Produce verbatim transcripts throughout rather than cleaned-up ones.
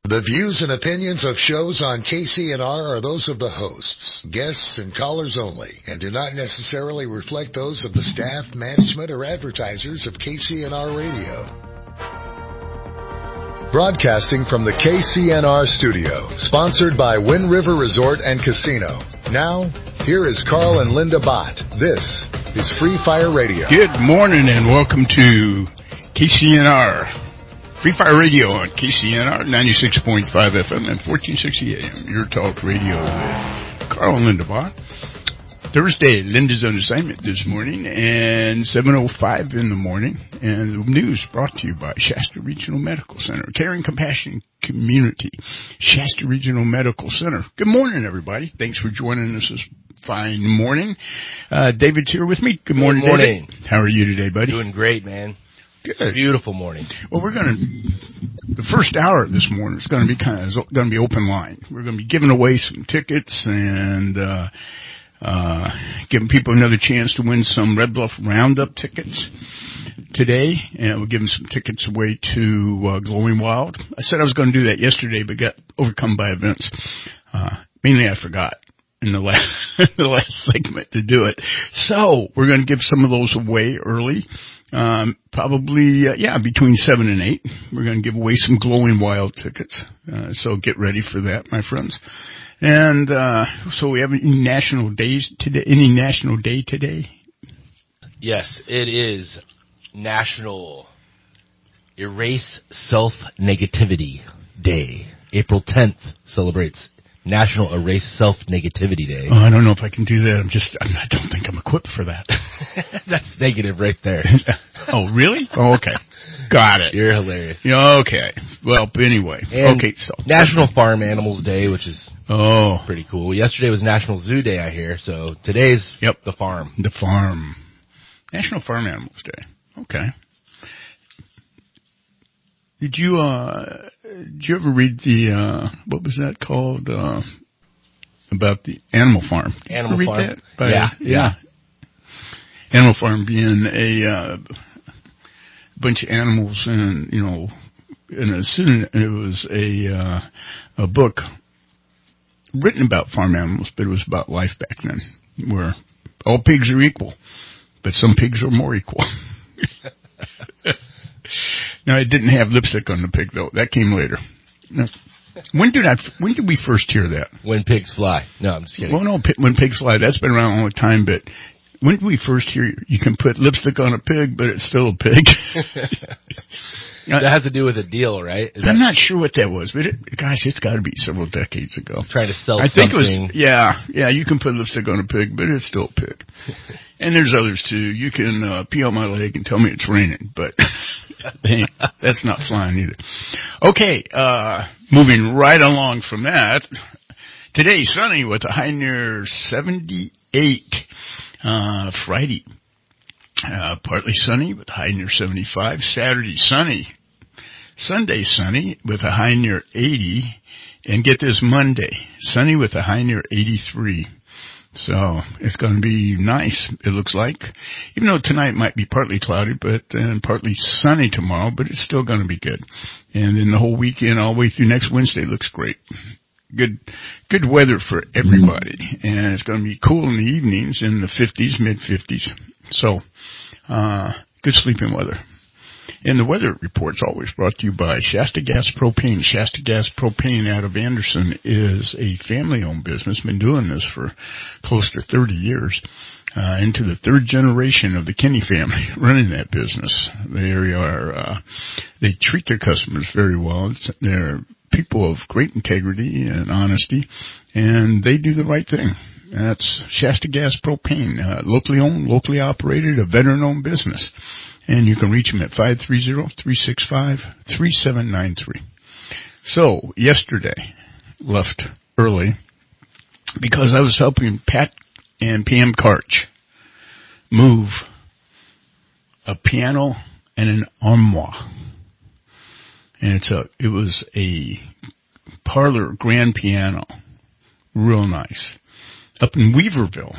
The views and opinions of shows on K C N R are those of the hosts, guests, and callers only, and do not necessarily reflect those of the staff, management, or advertisers of K C N R Radio. Broadcasting from the K C N R studio, sponsored by Wind River Resort and Casino. Now, here is Carl and Linda Bott. This is Free Fire Radio. Good morning and welcome to K C N R. Free Fire Radio on K C N R ninety-six point five F M and fourteen sixty A M. Your talk radio with Carl and Linda Bott. Thursday, Linda's on assignment this morning, and seven oh five in the morning. And the news brought to you by Shasta Regional Medical Center. Caring, compassion, community. Shasta Regional Medical Center. Good morning, everybody. Thanks for joining us this fine morning. Uh, David's here with me. Good morning, Good morning. David. How are you today, buddy? Doing great, man. Good. Beautiful morning. Well, we're going to, the first hour of this morning is going to be kind of, going to be open line. We're going to be giving away some tickets and, uh, uh, giving people another chance to win some Red Bluff Roundup tickets today. And we're giving some tickets away to, uh, Glowing Wild. I said I was going to do that yesterday, but got overcome by events. Uh, mainly I forgot in the last, the last segment to do it. So we're going to give some of those away early. Um, probably, uh, yeah, between seven and eight. We're going to give away some Glowing Wild tickets. Uh, so get ready for that, my friends. And, uh, so we have any national days today, any national day today? Yes, it is National Erase Self-Negativity Day. April tenth celebrates National Erase Self-Negativity Day. Oh, I don't know if I can do that. I'm just, I don't think I'm equipped for that. That's negative right there. Oh, really? Oh, okay. Got it. You're hilarious. Yeah, okay. Well, anyway. And okay, so. National Farm Animals Day, which is oh pretty cool. Yesterday was National Zoo Day, I hear, so today's yep. the farm. The farm. National Farm Animals Day. Okay. Did you, uh, did you ever read the, uh, what was that called, uh, about the Animal Farm? Did Animal you read Farm? That? By, yeah. Yeah. Animal Farm being a, uh, bunch of animals and, you know, and as soon as it was a, uh, a book written about farm animals, but it was about life back then, where all pigs are equal, but some pigs are more equal. No, it didn't have lipstick on the pig, though. That came later. Now, when did I, when did we first hear that? When pigs fly. No, I'm just kidding. Well, no, when pigs fly, that's been around a long time, but when did we first hear you can put lipstick on a pig, but it's still a pig? That has to do with a deal, right? Is I'm that, not sure what that was, but it, gosh, it's got to be several decades ago. Trying to sell I something. think it was, yeah, yeah, you can put lipstick on a pig, but it's still a pig. And there's others, too. You can uh, pee on my leg and tell me it's raining, but hey, that's not flying either. Okay, uh, moving right along from that. Today, sunny with a high near seventy-eight. Uh, Friday, uh, partly sunny with a high near seventy-five. Saturday, sunny. Sunday, sunny with a high near eighty. And get this, Monday, sunny with a high near eighty-three. So it's going to be nice, it looks like. Even though tonight might be partly cloudy, but and partly sunny tomorrow, but it's still going to be good. And then the whole weekend, all the way through next Wednesday, looks great. Good, good weather for everybody. And it's going to be cool in the evenings in the fifties, mid fifties. So, uh, good sleeping weather. And the weather report's always brought to you by Shasta Gas Propane. Shasta Gas Propane out of Anderson is a family-owned business. Been doing this for close to thirty years. Uh, into the third generation of the Kinney family running that business. They are, uh, they treat their customers very well. It's, they're people of great integrity and honesty, and they do the right thing. That's Shasta Gas Propane, uh, locally owned, locally operated, a veteran-owned business. And you can reach them at five three zero, three six five, three seven nine three. So, yesterday, left early because I was helping Pat and Pam Karch move a piano and an armoire. And it's a, it was a parlor grand piano. Real nice. Up in Weaverville.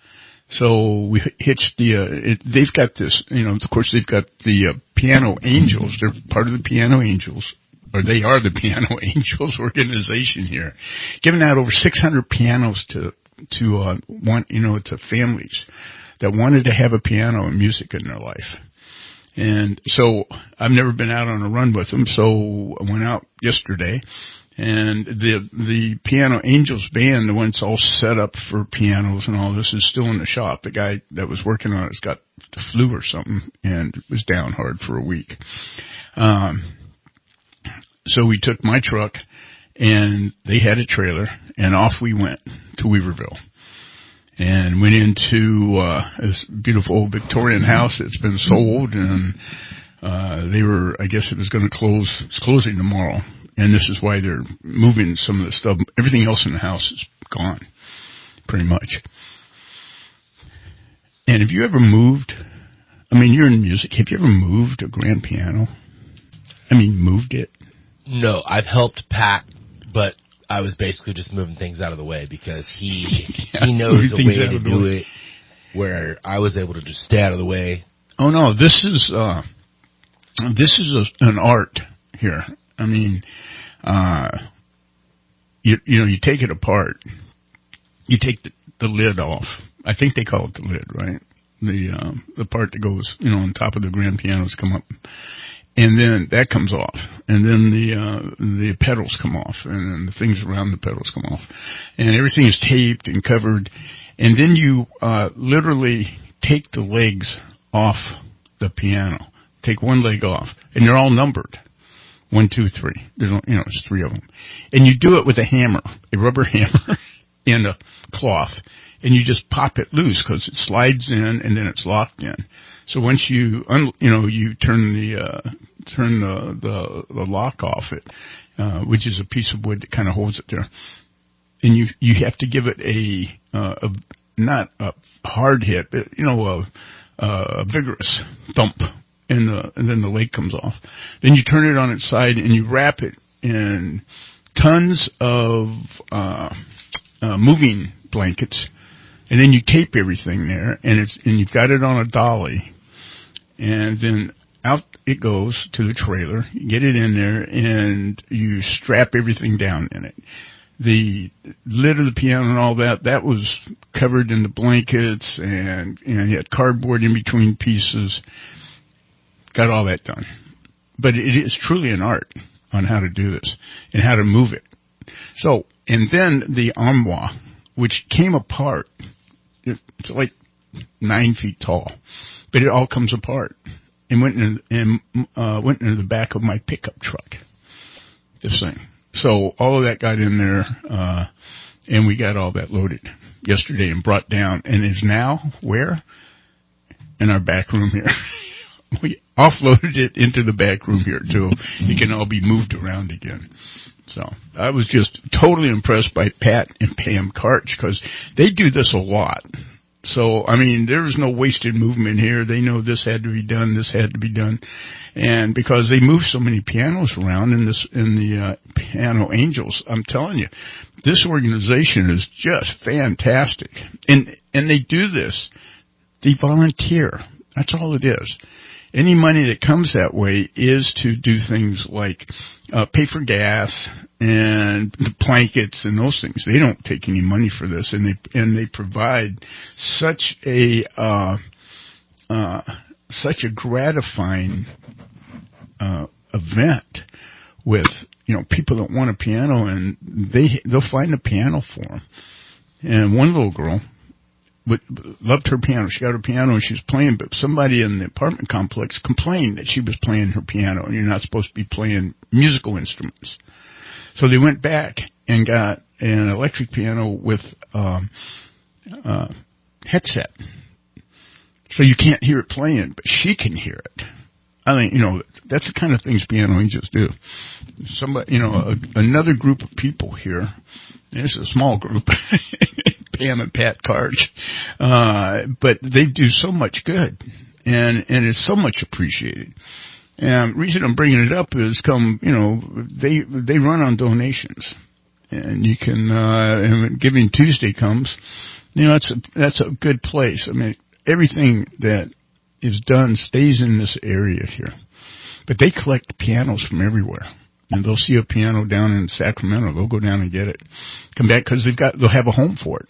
So we hitched the, uh, it, they've got this, you know, of course they've got the uh, Piano Angels. They're part of the Piano Angels or they are the Piano Angels organization here, giving out over six hundred pianos to to uh, want you know to families that wanted to have a piano and music in their life. And so I've never been out on a run with them, so I went out yesterday. And the the Piano Angels band, the one that's all set up for pianos and all this, is still in the shop. The guy that was working on it's got the flu or something and was down hard for a week. Um, so we took my truck, and they had a trailer, and off we went to Weaverville. And went into uh, this beautiful old Victorian house that's been sold, and uh, they were, I guess it was going to close, it's closing tomorrow. And this is why they're moving some of the stuff. Everything else in the house is gone, pretty much. And have you ever moved? I mean, you're in music. Have you ever moved a grand piano? I mean, moved it? No, I've helped Pat, but I was basically just moving things out of the way because he yeah, he knows a way to do way. it where I was able to just stay out of the way. Oh, no, this is, uh, this is a, an art here. I mean, uh, you, you know, you take it apart. You take the, the lid off. I think they call it the lid, right? The, uh, the part that goes, you know, on top of the grand pianos come up. And then that comes off. And then the, uh, the pedals come off. And then the things around the pedals come off. And everything is taped and covered. And then you, uh, literally take the legs off the piano. Take one leg off. And they're all numbered. One, two, three. There's, you know, there's three of them. And you do it with a hammer, a rubber hammer and a cloth. And you just pop it loose because it slides in and then it's locked in. So once you, un, you know, you turn the, uh, turn the, the, the lock off it, uh, which is a piece of wood that kind of holds it there. And you, you have to give it a, uh, a, not a hard hit, but, you know, a, a vigorous thump. And, the, and then the leg comes off. Then you turn it on its side and you wrap it in tons of uh, uh, moving blankets, and then you tape everything there, and it's and you've got it on a dolly, and then out it goes to the trailer. You get it in there, and you strap everything down in it. The lid of the piano and all that, that was covered in the blankets, and, and you had cardboard in between pieces. Got all that done. But it is truly an art on how to do this and how to move it. So, and then the armoire, which came apart, it's like nine feet tall, but it all comes apart and went in, and, uh, went into the back of my pickup truck. This thing. So all of that got in there, uh, and we got all that loaded yesterday and brought down, and is now where? In our back room here. We offloaded it into the back room here, too. It can all be moved around again. So I was just totally impressed by Pat and Pam Karch because they do this a lot. So, I mean, there is no wasted movement here. They know this had to be done, this had to be done. And because they move so many pianos around in this, in the uh, Piano Angels, I'm telling you, this organization is just fantastic. And, and they do this. They volunteer. That's all it is. Any money that comes that way is to do things like uh, pay for gas and the blankets and those things. They don't take any money for this, and they and they provide such a uh, uh, such a gratifying uh, event with you know people that want a piano, and they they'll find a piano for them. And one little girl loved her piano. She got her piano and she was playing, but somebody in the apartment complex complained that she was playing her piano, and you're not supposed to be playing musical instruments. So they went back and got an electric piano with um, uh, headset. So you can't hear it playing, but she can hear it. I mean, you know, that's the kind of things Piano Angels do. Somebody, you know, a, another group of people here, and it's a small group, Pam and Pat Karch, uh, but they do so much good, and and it's so much appreciated. And the reason I'm bringing it up is, come, you know, they they run on donations, and you can, uh, and when Giving Tuesday comes, you know, that's a that's a good place. I mean, everything that is done stays in this area here, but they collect pianos from everywhere. and they'll see a piano down in Sacramento. They'll go down and get it, come back because they've got they'll have a home for it.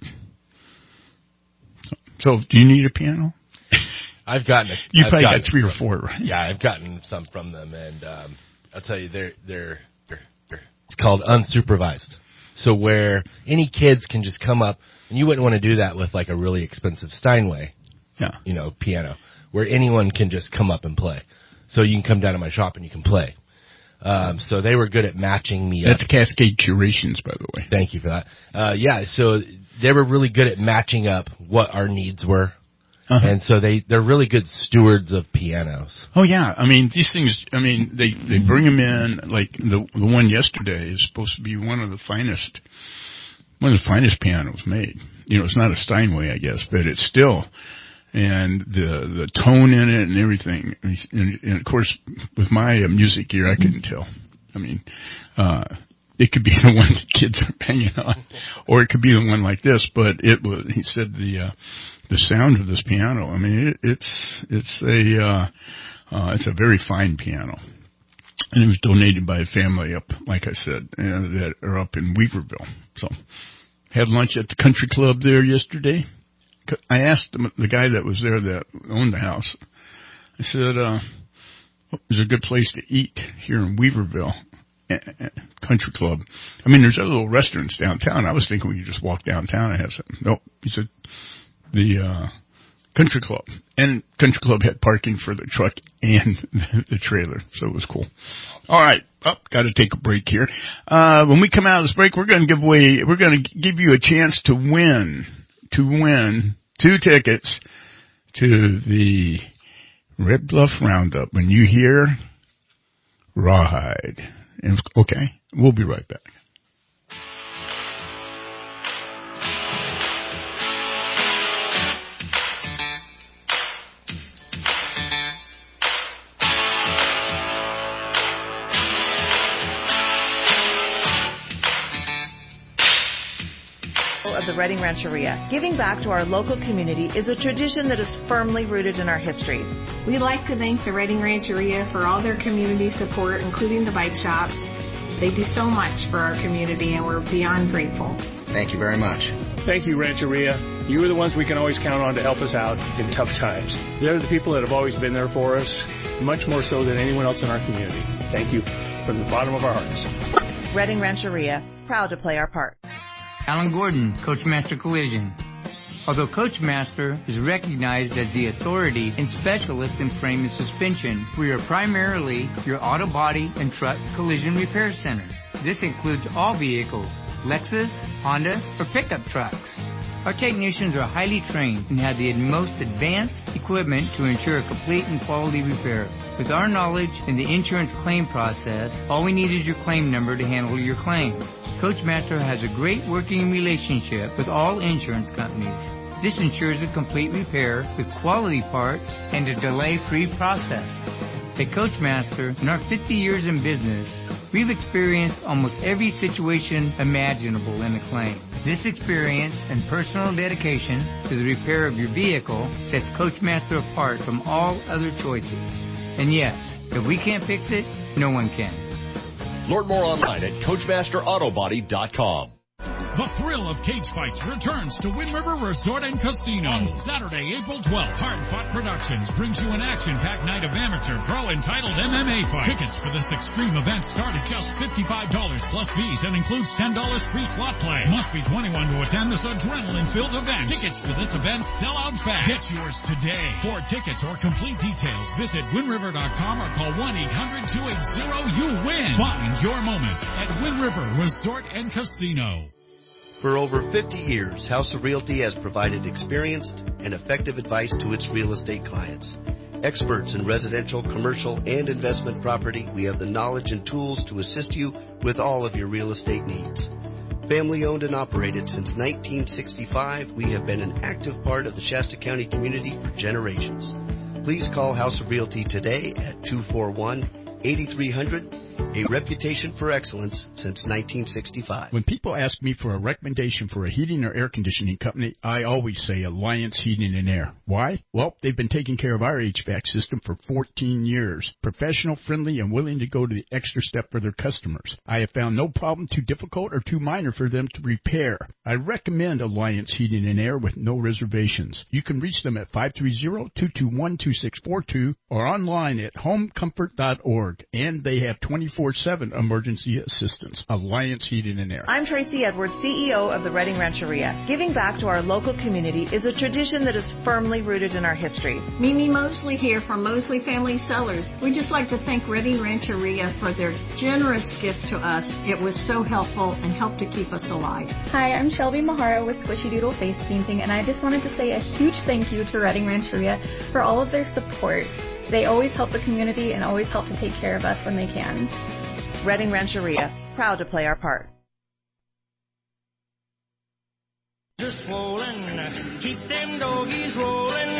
So, so do you need a piano? I've gotten a, you I've probably gotten, got three or four, right? Yeah, I've gotten some from them, and um, I'll tell you, they're, they're they're they're it's called unsupervised. So where any kids can just come up, and you wouldn't want to do that with like a really expensive Steinway, yeah, you know, piano, where anyone can just come up and play. So you can come down to my shop and you can play. Um, so they were good at matching me That's up. That's Cascade Curations, by the way. Thank you for that. Uh, yeah, so they were really good at matching up what our needs were. Uh-huh. And so they, they're really good stewards of pianos. Oh, yeah. I mean, these things, I mean, they, they bring them in, like the the one yesterday is supposed to be one of the finest, one of the finest pianos made. You know, it's not a Steinway, I guess, but it's still, and the the tone in it and everything. And, and of course, with my uh, music gear, I couldn't tell. I mean, uh, it could be the one the kids are banging on, or it could be the one like this, but it was, he said the, uh, the sound of this piano, I mean, it, it's, it's a, uh, uh, it's a very fine piano. And it was donated by a family up, like I said, uh, that are up in Weaverville. So, had lunch at the country club there yesterday. I asked the, the guy that was there that owned the house, I said, uh, is there a good place to eat here in Weaverville? Country club. I mean, there's other little restaurants downtown. I was thinking we could just walk downtown and have something. Nope. He said the uh, country club. And country club had parking for the truck and the, the trailer, so it was cool. All right. Oh, got to take a break here. Uh, when we come out of this break, we're going to give away, we're going to give you a chance to win, to win two tickets to the Red Bluff Roundup. When you hear Rawhide. Okay, we'll be right back. Of the Redding Rancheria. Giving back to our local community is a tradition that is firmly rooted in our history. We'd like to thank the Redding Rancheria for all their community support, including the bike shop. They do so much for our community, and we're beyond grateful. Thank you very much. Thank you, Rancheria. You are the ones we can always count on to help us out in tough times. They're the people that have always been there for us, much more so than anyone else in our community. Thank you from the bottom of our hearts. Redding Rancheria, proud to play our part. Alan Gordon, Coachmaster Collision. Although Coachmaster is recognized as the authority and specialist in frame and suspension, we are primarily your auto body and truck collision repair center. This includes all vehicles, Lexus, Honda, or pickup trucks. Our technicians are highly trained and have the most advanced equipment to ensure a complete and quality repair. With our knowledge in the insurance claim process, all we need is your claim number to handle your claim. Coachmaster has a great working relationship with all insurance companies. This ensures a complete repair with quality parts and a delay-free process. At Coachmaster, in our fifty years in business, we've experienced almost every situation imaginable in a claim. This experience and personal dedication to the repair of your vehicle sets Coachmaster apart from all other choices. And yes, if we can't fix it, no one can. Learn more online at Coachmaster Auto Body dot com. The thrill of cage fights returns to Wind River Resort and Casino. On Saturday, April twelfth, Hard Fought Productions brings you an action-packed night of amateur pro entitled M M A fights. Tickets for this extreme event start at just fifty-five dollars plus fees and includes ten dollars free slot play. Must be twenty-one to attend this adrenaline-filled event. Tickets for this event sell out fast. Get yours today. For tickets or complete details, visit Wind River dot com or call one eight hundred two eight zero you win. Find your moment at Wind River Resort and Casino. For over fifty years, House of Realty has provided experienced and effective advice to its real estate clients. Experts in residential, commercial, and investment property, we have the knowledge and tools to assist you with all of your real estate needs. Family owned and operated since nineteen sixty-five, we have been an active part of the Shasta County community for generations. Please call House of Realty today at two four one, eight three zero zero a reputation for excellence since nineteen sixty-five. When people ask me for a recommendation for a heating or air conditioning company, I always say Alliance Heating and Air. Why? Well, they've been taking care of our H V A C system for fourteen years. Professional, friendly, and willing to go to the extra step for their customers. I have found no problem too difficult or too minor for them to repair. I recommend Alliance Heating and Air with no reservations. You can reach them at five three zero, two two one, two six four two or online at home comfort dot org. And they have twenty-four seven emergency assistance. Alliance Heating and Air. I'm Tracy Edwards, C E O of the Redding Rancheria. Giving back to our local community is a tradition that is firmly rooted in our history. Mimi Mosley here from Mosley Family Cellars. We'd just like to thank Redding Rancheria for their generous gift to us. It was so helpful and helped to keep us alive. Hi, I'm Shelby Mahara with Squishy Doodle Face Painting, and I just wanted to say a huge thank you to Redding Rancheria for all of their support. They always help the community and always help to take care of us when they can. Redding Rancheria, proud to play our part. Just swollen, keep them doggies rolling,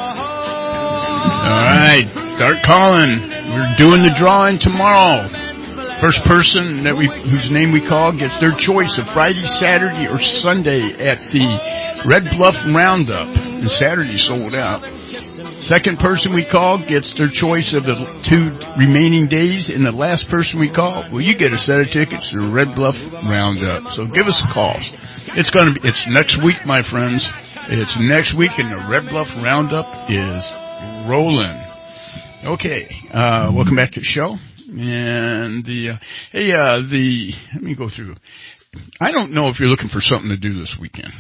All right, start calling. We're doing the drawing tomorrow. First person that we whose name we call gets their choice of Friday, Saturday, or Sunday at the Red Bluff Roundup. And Saturday sold out. Second person we call gets their choice of the two remaining days, and the last person we call, well, you get a set of tickets to the Red Bluff Roundup. So give us a call. It's going to be, it's next week, my friends. It's next week, and the Red Bluff Roundup is rolling. Okay, uh, welcome back to the show. And the, uh, hey, uh, the, let me go through. I don't know if you're looking for something to do this weekend,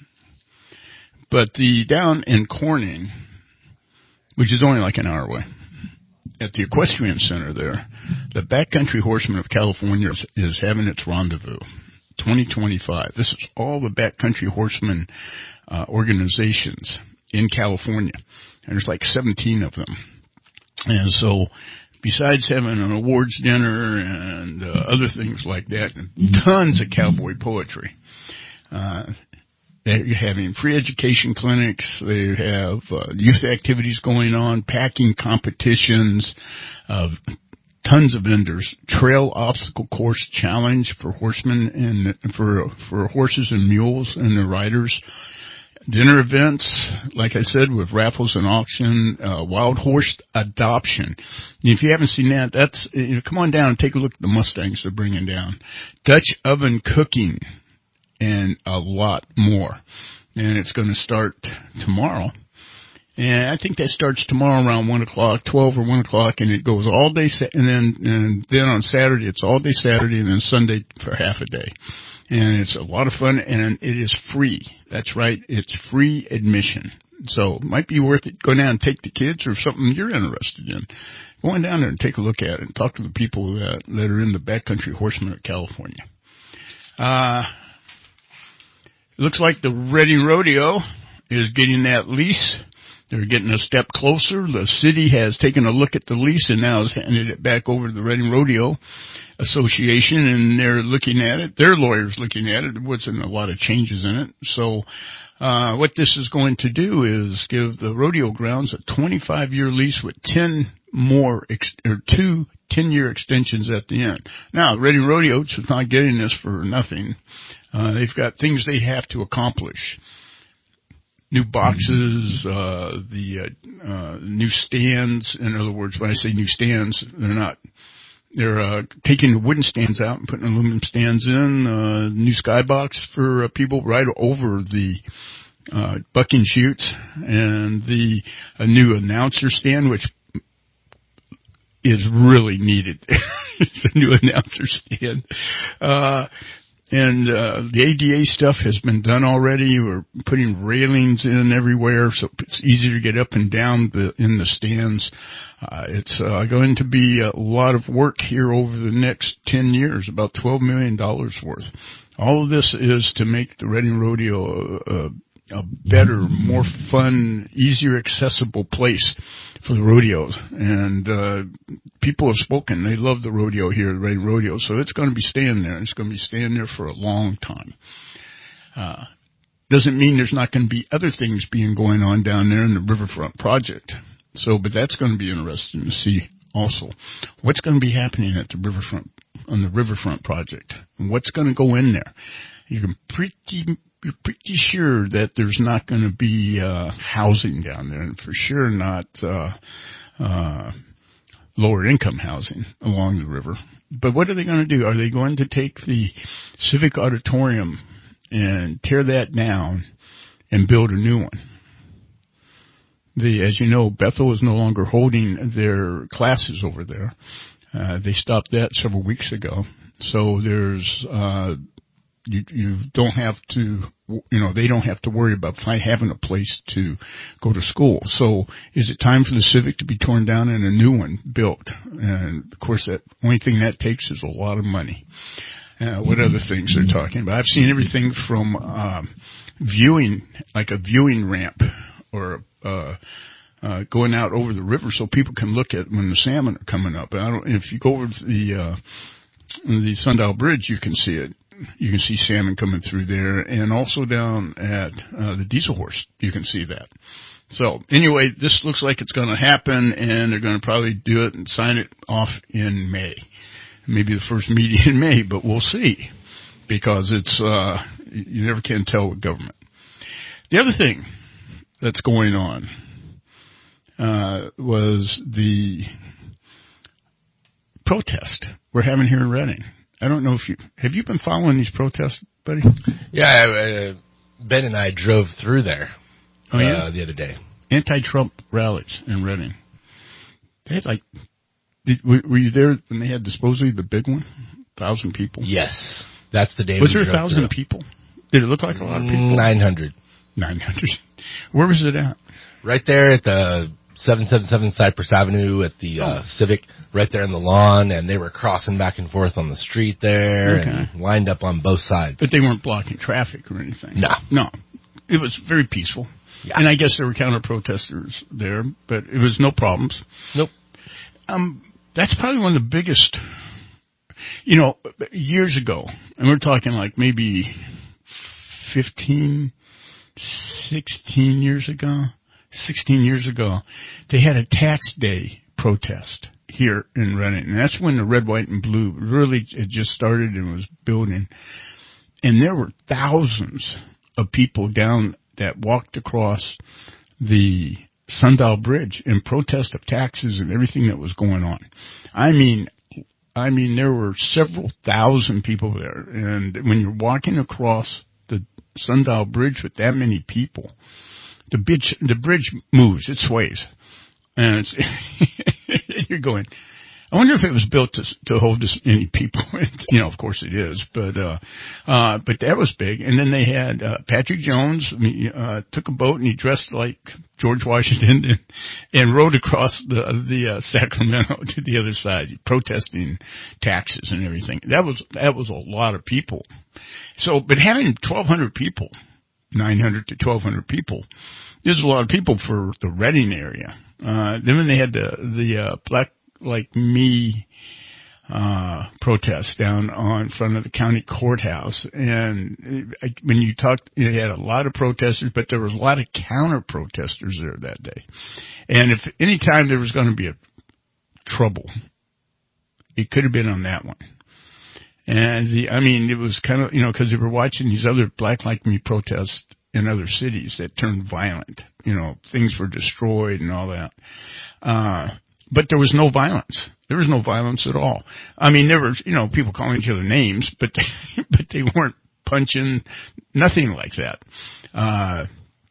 but the, down in Corning, which is only like an hour away, at the Equestrian Center there, the Backcountry Horsemen of California is, is having its rendezvous, twenty twenty-five. This is all the Backcountry Horsemen, uh, organizations in California. And there's like seventeen of them. And so, besides having an awards dinner and uh, other things like that, and tons of cowboy poetry, uh, they're having free education clinics. They have uh, youth activities going on, packing competitions, uh, tons of vendors, trail obstacle course challenge for horsemen and for for horses and mules and their riders. Dinner events, like I said, with raffles and auction, uh, wild horse adoption. If you haven't seen that, that's, you know, come on down and take a look at the Mustangs they're bringing down. Dutch oven cooking and a lot more. And it's going to start tomorrow. And I think that starts tomorrow around one o'clock, twelve or one o'clock, and it goes all day, and then, and then on Saturday, it's all day Saturday, and then Sunday for half a day. And it's a lot of fun, and it is free. That's right. It's free admission. So it might be worth it. Go down and take the kids or something you're interested in. Go on down there and take a look at it and talk to the people that, that are in the Backcountry Horsemen of California. Uh, it looks like the Redding Rodeo is getting that lease. They're getting a step closer. The city has taken a look at the lease and now has handed it back over to the Redding Rodeo Association, and they're looking at it. Their lawyer's looking at it. There wasn't a lot of changes in it. So uh what this is going to do is give the rodeo grounds a twenty-five year lease with ten more, ex- or two ten-year extensions at the end. Now, Redding Rodeo is not getting this for nothing. Uh They've got things they have to accomplish. New boxes, uh, the, uh, uh, new stands. In other words, when I say new stands, they're not, they're, uh, taking the wooden stands out and putting aluminum stands in, uh, new skybox for uh, people right over the, uh, bucking chutes, and the, a new announcer stand, which is really needed. It's a new announcer stand. Uh, And, uh, the A D A stuff has been done already. We're putting railings in everywhere so it's easier to get up and down the, in the stands. Uh, it's, uh, going to be a lot of work here over the next ten years, about twelve million dollars worth. All of this is to make the Redding Rodeo a, a, a better, more fun, easier accessible place for the rodeos. And, uh, people have spoken. They love the rodeo here at Redding Rodeo. So it's going to be staying there. It's going to be staying there for a long time. Uh, doesn't mean there's not going to be other things being going on down there in the Riverfront Project. So, but that's going to be interesting to see also. What's going to be happening at the riverfront, on the riverfront project? What's going to go in there? You can pretty, you're pretty sure that there's not going to be, uh, housing down there, and for sure not, uh, uh, lower income housing along the river. But what are they going to do? Are they going to take the Civic Auditorium and tear that down and build a new one? The, as you know, Bethel is no longer holding their classes over there. Uh, they stopped that several weeks ago. So there's, uh, you, you don't have to, you know, they don't have to worry about having a place to go to school. So is it time for the Civic to be torn down and a new one built? And of course, that only thing that takes is a lot of money. Uh, what other things they're talking about? I've seen everything from, um, viewing, like a viewing ramp or, uh, uh, going out over the river so people can look at when the salmon are coming up. I don't, if you go over the, uh, the Sundial Bridge, you can see it. You can see salmon coming through there, and also down at uh, the Diesel Horse, you can see that. So anyway, this looks like it's going to happen, and they're going to probably do it and sign it off in May. Maybe the first meeting in May, but we'll see, because it's uh, you never can tell with government. The other thing that's going on uh, was the protest we're having here in Redding. I don't know if you, have you been following these protests, buddy? Yeah, uh, Ben and I drove through there oh, yeah? uh, the other day. Anti-Trump rallies in Redding. They had like, did, were, were you there when they had supposedly the big one? A thousand people? Yes. That's the day Was we there a thousand through. people? Did it look like a lot of people? Nine hundred. Nine hundred. Where was it at? Right there at the seven seventy-seven Cypress Avenue at the uh, oh. Civic, right there in the lawn, and they were crossing back and forth on the street there okay. and lined up on both sides. But they weren't blocking traffic or anything. No. No. It was very peaceful. Yeah. And I guess there were counter-protesters there, but it was no problems. Nope. Um, that's probably one of the biggest, you know, years ago, and we're talking like maybe fifteen, sixteen years ago, sixteen years ago, they had a tax day protest here in Redding. And that's when the red, white, and blue really had just started and was building. And there were thousands of people down that walked across the Sundial Bridge in protest of taxes and everything that was going on. I mean, I mean, there were several thousand people there. And when you're walking across the Sundial Bridge with that many people, the bridge, the bridge moves, it sways. And it's, you're going, I wonder if it was built to to hold this many people. You know, of course it is, but uh uh but that was big. And then they had uh Patrick Jones uh took a boat and he dressed like George Washington and, and rode across the the uh, Sacramento to the other side, protesting taxes and everything. That was that was a lot of people. So, but having twelve hundred people, nine hundred to twelve hundred people, there's a lot of people for the Redding area. Uh then when they had the the uh Black Like Me uh protest down on front of the county courthouse, and it, when you talked, you had a lot of protesters, but there was a lot of counter protesters there that day. And if any time there was going to be a trouble, it could have been on that one. And the, I mean, it was kind of, you know, because they were watching these other Black Like Me protests in other cities that turned violent. You know, things were destroyed and all that. Uh, But there was no violence. There was no violence at all. I mean, there were, you know, people calling each other names, but they, but they weren't punching, nothing like that. Uh,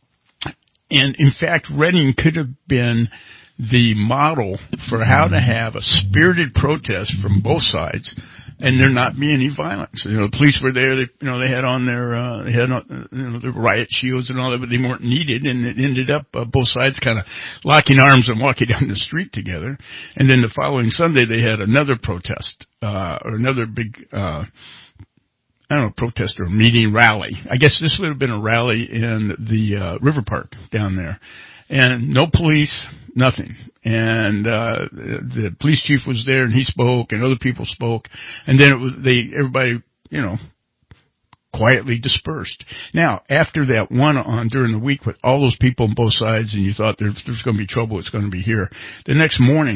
and in fact, Redding could have been the model for how to have a spirited protest from both sides and there not be any violence. You know, the police were there. They, you know, they had on their, uh, they had on, you know, their riot shields and all that, but they weren't needed. And it ended up uh, both sides kind of locking arms and walking down the street together. And then the following Sunday, they had another protest, uh, or another big, uh, I don't know, protest or meeting, rally. I guess this would have been a rally in the, uh, River Park down there. And no police, nothing. And, uh, the police chief was there and he spoke and other people spoke. And then it was, they, everybody, you know, quietly dispersed. Now, after that one on during the week with all those people on both sides and you thought there's, there's going to be trouble, it's going to be here. The next morning,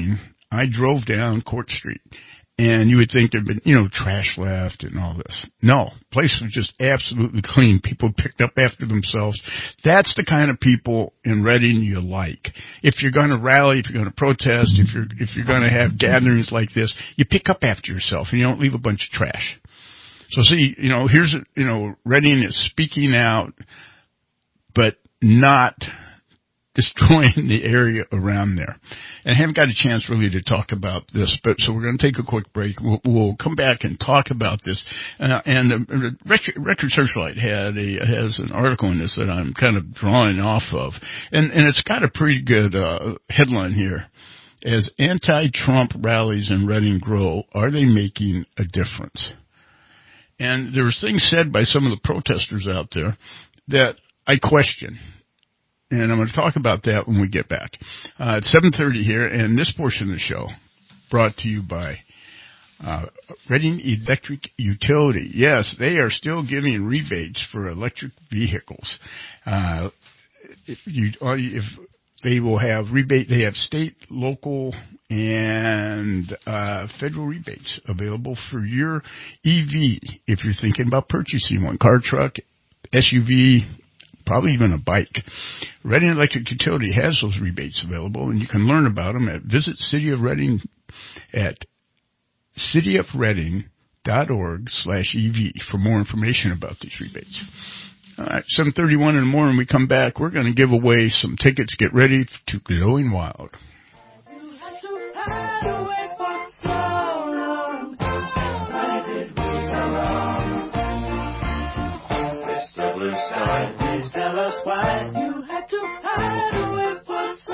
I drove down Court Street, and you would think there'd been, you know, trash left and all this. No, place was just absolutely clean. People picked up after themselves. That's the kind of people in Reading you like. If you're going to rally, if you're going to protest, if you're if you're going to have gatherings like this, you pick up after yourself and you don't leave a bunch of trash. So see, you know, here's, you know, Reading is speaking out, but not destroying the area around there. And I haven't got a chance really to talk about this, but so we're going to take a quick break. We'll, we'll come back and talk about this. Uh, and the, the Record, Record Searchlight had a, has an article in this that I'm kind of drawing off of. And, and it's got a pretty good uh, headline here. As anti-Trump rallies in Reading grow, are they making a difference? And there were things said by some of the protesters out there that I question. And I'm going to talk about that when we get back. Uh, it's seven thirty here, and this portion of the show brought to you by uh, Reading Electric Utility. Yes, they are still giving rebates for electric vehicles. Uh, if you, if they will have rebate, they have state, local, and uh, federal rebates available for your E V if you're thinking about purchasing one. Car, truck, S U V, probably even a bike. Reading Electric Utility has those rebates available, and you can learn about them at visit City of Reading at cityofreading.org slash EV for more information about these rebates. All right, seven thirty-one in the morning, we come back. We're going to give away some tickets. Get ready to Going Wild. Blue sky, please tell us why you had to hide away for so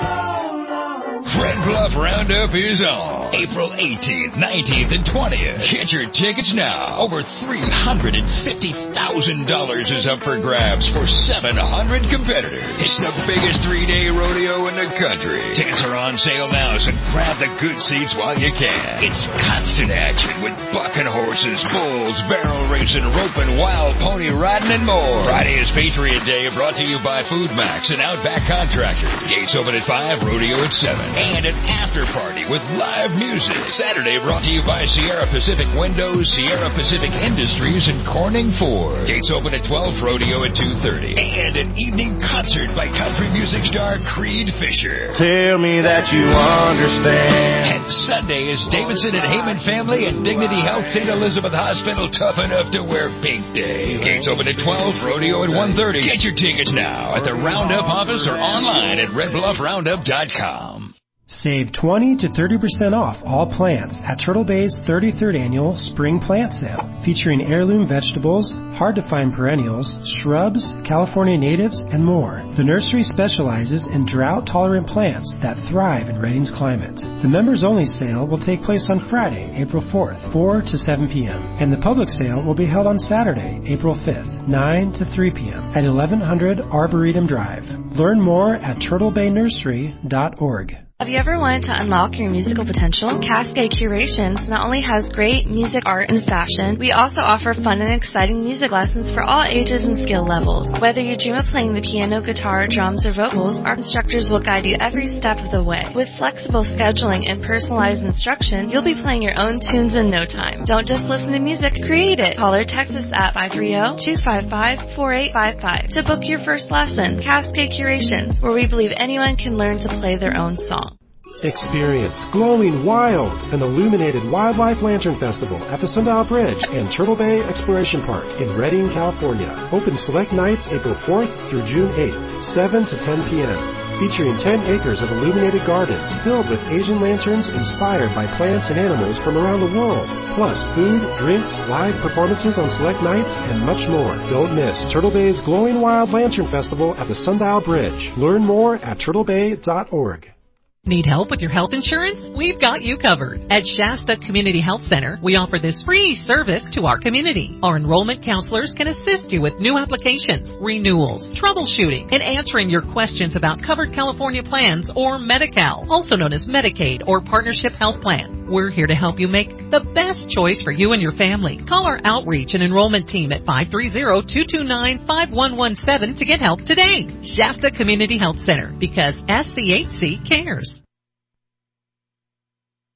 long. Red Bluff Roundup is on April eighteenth, nineteenth, and twentieth. Get your tickets now. Over three hundred fifty thousand dollars is up for grabs for seven hundred competitors. It's the biggest three-day rodeo in the country. Tickets are on sale now, so grab the good seats while you can. It's constant action with bucking horses, bulls, barrel racing, roping, wild pony riding, and more. Friday is Patriot Day, brought to you by Food Max and Outback Contractor. Gates open at five, rodeo at seven. And an after party with live music. Saturday brought to you by Sierra Pacific Windows, Sierra Pacific Industries, and Corning Ford. Gates open at twelve, rodeo at two thirty. And an evening concert by country music star Creed Fisher. Tell me that you understand. And Sunday is Davidson and Heyman Family and Dignity Health Saint Elizabeth Hospital Tough Enough to Wear Pink Day. Gates open at twelve, rodeo at one thirty. Get your tickets now at the Roundup office or online at red bluff roundup dot com. Save twenty to thirty percent off all plants at Turtle Bay's thirty-third Annual Spring Plant Sale, featuring heirloom vegetables, hard-to-find perennials, shrubs, California natives, and more. The nursery specializes in drought-tolerant plants that thrive in Reading's climate. The members-only sale will take place on Friday, April fourth, four to seven p.m., and the public sale will be held on Saturday, April fifth, nine to three p.m. at eleven hundred Arboretum Drive. Learn more at turtle bay nursery dot org. Have you ever wanted to unlock your musical potential? Cascade Curations not only has great music, art, and fashion, we also offer fun and exciting music lessons for all ages and skill levels. Whether you dream of playing the piano, guitar, drums, or vocals, our instructors will guide you every step of the way. With flexible scheduling and personalized instruction, you'll be playing your own tunes in no time. Don't just listen to music, create it. Call or text us at five three zero, two five five, four eight five five to book your first lesson. Cascade Curations, where we believe anyone can learn to play their own song. Experience Glowing Wild, an illuminated wildlife lantern festival at the Sundial Bridge and Turtle Bay Exploration Park in Redding, California. Open select nights April fourth through June eighth, seven to ten p.m. Featuring ten acres of illuminated gardens filled with Asian lanterns inspired by plants and animals from around the world. Plus food, drinks, live performances on select nights, and much more. Don't miss Turtle Bay's Glowing Wild Lantern Festival at the Sundial Bridge. Learn more at turtle bay dot org. Need help with your health insurance? We've got you covered. At Shasta Community Health Center, we offer this free service to our community. Our enrollment counselors can assist you with new applications, renewals, troubleshooting, and answering your questions about covered California plans or Medi-Cal, also known as Medicaid or Partnership Health Plan. We're here to help you make the best choice for you and your family. Call our outreach and enrollment team at five three zero, two two nine, five one one seven to get help today. Shasta Community Health Center, because S C H C cares.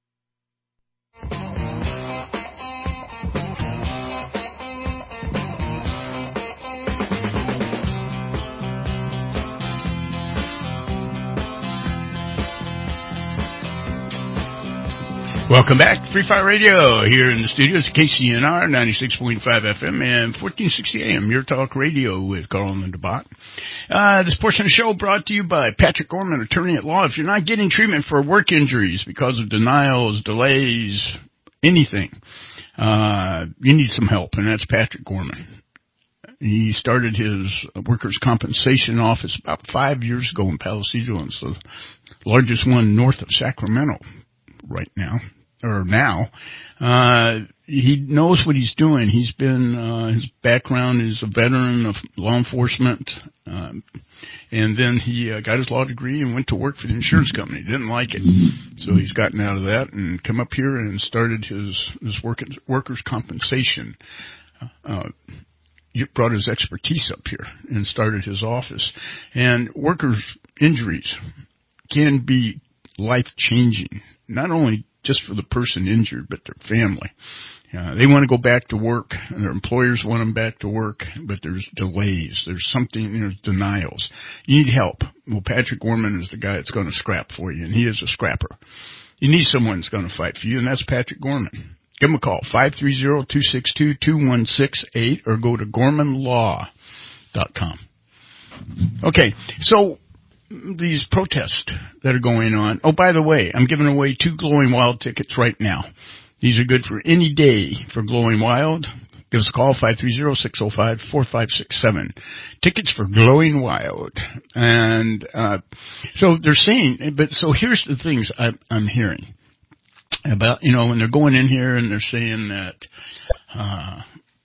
Welcome back. Free Fire Radio here in the studios, K C N R, ninety-six point five F M and fourteen sixty A M, Your Talk Radio with Carl and DeBot. Uh, this portion of the show brought to you by Patrick Gorman, attorney at law. If you're not getting treatment for work injuries because of denials, delays, anything, uh, you need some help, and that's Patrick Gorman. He started his workers' compensation office about five years ago in Palisadro, and it's the largest one north of Sacramento right now. or now, uh, he knows what he's doing. He's been, uh, his background is a veteran of law enforcement, um, and then he uh, got his law degree and went to work for the insurance company. Didn't like it, so he's gotten out of that and come up here and started his, his work, workers' compensation. Uh, he brought his expertise up here and started his office. And workers' injuries can be life-changing, not only just for the person injured, but their family. Uh, they want to go back to work, and their employers want them back to work, but there's delays. There's something, there's denials. You need help. Well, Patrick Gorman is the guy that's going to scrap for you, and he is a scrapper. You need someone that's going to fight for you, and that's Patrick Gorman. Give him a call, five three zero, two six two, two one six eight, or go to gorman law dot com. Okay, so these protests that are going on. Oh, by the way, I'm giving away two Glowing Wild tickets right now. These are good for any day for Glowing Wild. Give us a call, five three zero, six zero five, four five six seven. Tickets for Glowing Wild. And uh so they're saying, but so here's the things I, I'm hearing about, you know, when they're going in here and they're saying that uh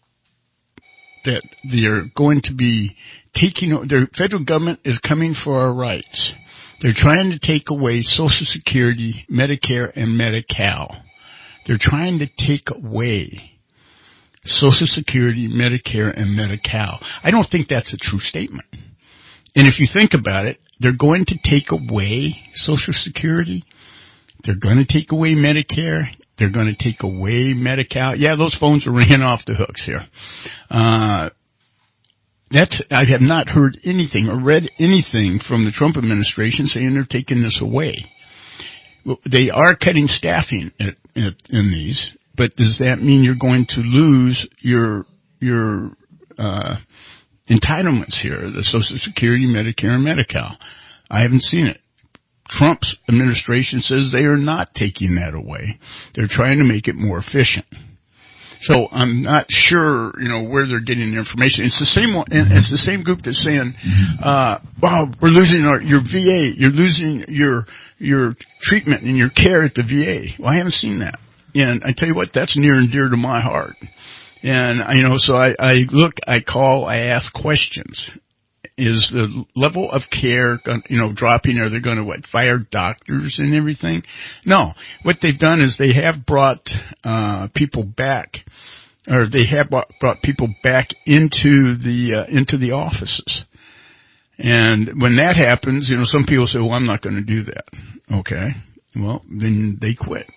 that they're going to be taking, the federal government is coming for our rights. They're trying to take away Social Security, Medicare, and Medi-Cal. They're trying to take away Social Security, Medicare, and Medi-Cal. I don't think that's a true statement. And if you think about it, they're going to take away Social Security. They're going to take away Medicare. They're going to take away Medi-Cal. Yeah, those phones are ringing off the hooks here. Uh, that's, I have not heard anything or read anything from the Trump administration saying they're taking this away. They are cutting staffing at, at, in these, but does that mean you're going to lose your, your, uh, entitlements here, the Social Security, Medicare, and Medi-Cal? I haven't seen it. Trump's administration says they are not taking that away. They're trying to make it more efficient. So I'm not sure, you know, where they're getting the information. It's the same one, and it's the same group that's saying, uh, wow, we're losing our, your V A. You're losing your, your treatment and your care at the V A. Well, I haven't seen that. And I tell you what, that's near and dear to my heart. And, you know, so I, I look, I call, I ask questions. Is the level of care, you know, dropping? Are they going to, what, fire doctors and everything? No. What they've done is they have brought uh people back, or they have brought, brought people back into the uh, into the offices. And when that happens, you know, some people say, well, I'm not going to do that. Okay. Well, then they quit.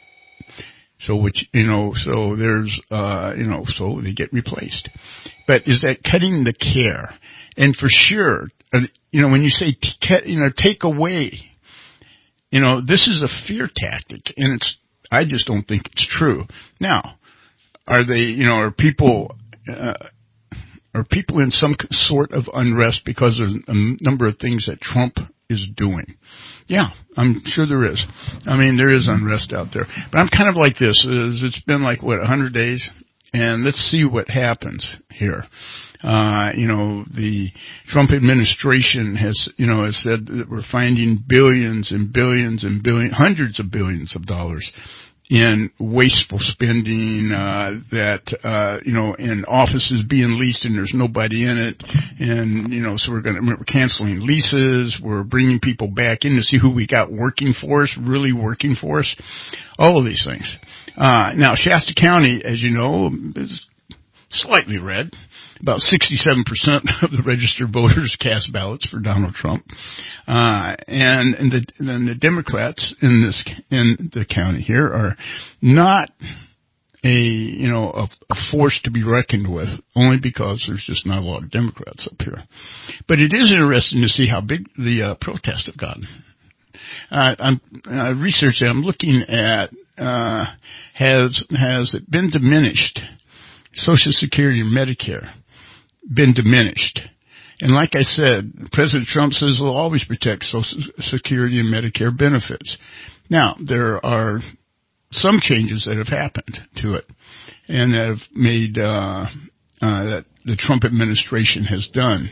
So which, you know, so there's, uh, you know, so they get replaced. But is that cutting the care? And for sure, you know, when you say, you know, take away, you know, this is a fear tactic, and it's, I just don't think it's true. Now, are they, you know, are people, uh, are people in some sort of unrest because of a number of things that Trump is doing? Yeah, I'm sure there is. I mean, there is unrest out there. But I'm kind of like this. It's been like, what, one hundred days? And let's see what happens here. Uh, you know, the Trump administration has, you know, has said that we're finding billions and billions and billions, hundreds of billions of dollars in wasteful spending, uh, that, uh, you know, in offices being leased and there's nobody in it. And, you know, so we're going to, we're canceling leases. We're bringing people back in to see who we got working for us, really working for us. All of these things. Uh, now Shasta County, as you know, is slightly red. About sixty-seven percent of the registered voters cast ballots for Donald Trump. Uh, and, and the, and the Democrats in this, in the county here are not a, you know, a, a force to be reckoned with, only because there's just not a lot of Democrats up here. But it is interesting to see how big the uh, protests have gotten. Uh, I'm uh, researching. I'm looking at uh, has has it been diminished? Social Security or Medicare been diminished? And like I said, President Trump says he'll always protect Social Security and Medicare benefits. Now, there are some changes that have happened to it and that have made, uh, uh, that the Trump administration has done.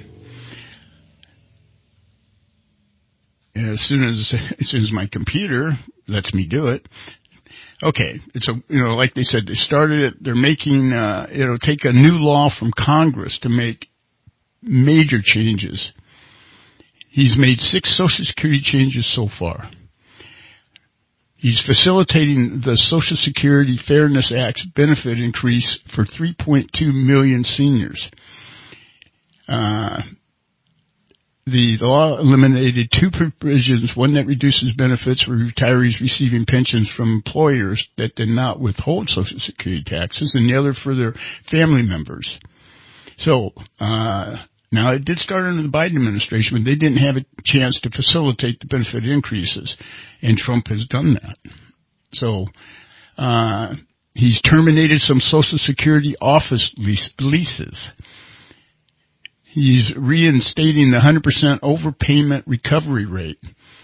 As soon as, as soon as my computer lets me do it. Okay, it's a, you know, like they said, they started it, they're making, uh, it'll take a new law from Congress to make major changes. He's made six Social Security changes so far. He's facilitating the Social Security Fairness Act's benefit increase for three point two million seniors. Uh, the, the law eliminated two provisions, one that reduces benefits for retirees receiving pensions from employers that did not withhold Social Security taxes, and the other for their family members. So, uh, now it did start under the Biden administration, but they didn't have a chance to facilitate the benefit increases, and Trump has done that. So, uh, he's terminated some Social Security office lease, leases. He's reinstating the one hundred percent overpayment recovery rate.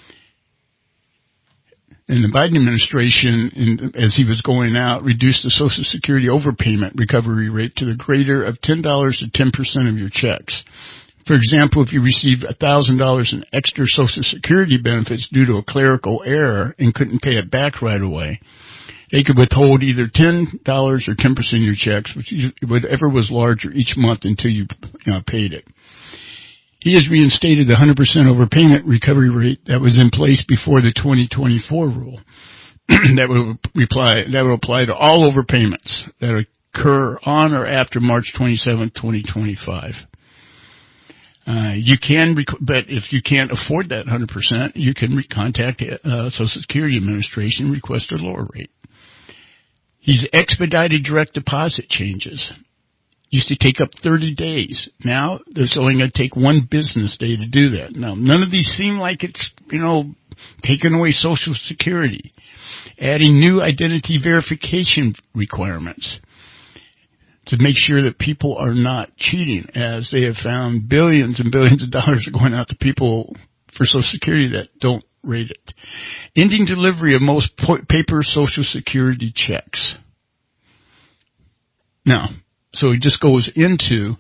And the Biden administration, in, as he was going out, reduced the Social Security overpayment recovery rate to the greater of ten dollars to ten percent of your checks. For example, if you received one thousand dollars in extra Social Security benefits due to a clerical error and couldn't pay it back right away, they could withhold either ten dollars or ten percent of your checks, which is, whatever was larger each month until you, you know, paid it. He has reinstated the one hundred percent overpayment recovery rate that was in place before the twenty twenty-four rule. that would apply, that would apply to all overpayments that occur on or after March twenty-seventh, twenty twenty-five. Uh, you can, rec- but if you can't afford that one hundred percent, you can re- contact uh, Social Security Administration and request a lower rate. He's expedited direct deposit changes. Used to take up thirty days. Now, there's only going to take one business day to do that. Now, none of these seem like it's, you know, taking away Social Security. Adding new identity verification requirements to make sure that people are not cheating, as they have found billions and billions of dollars are going out to people for Social Security that don't rate it. Ending delivery of most paper Social Security checks. Now, so it just goes into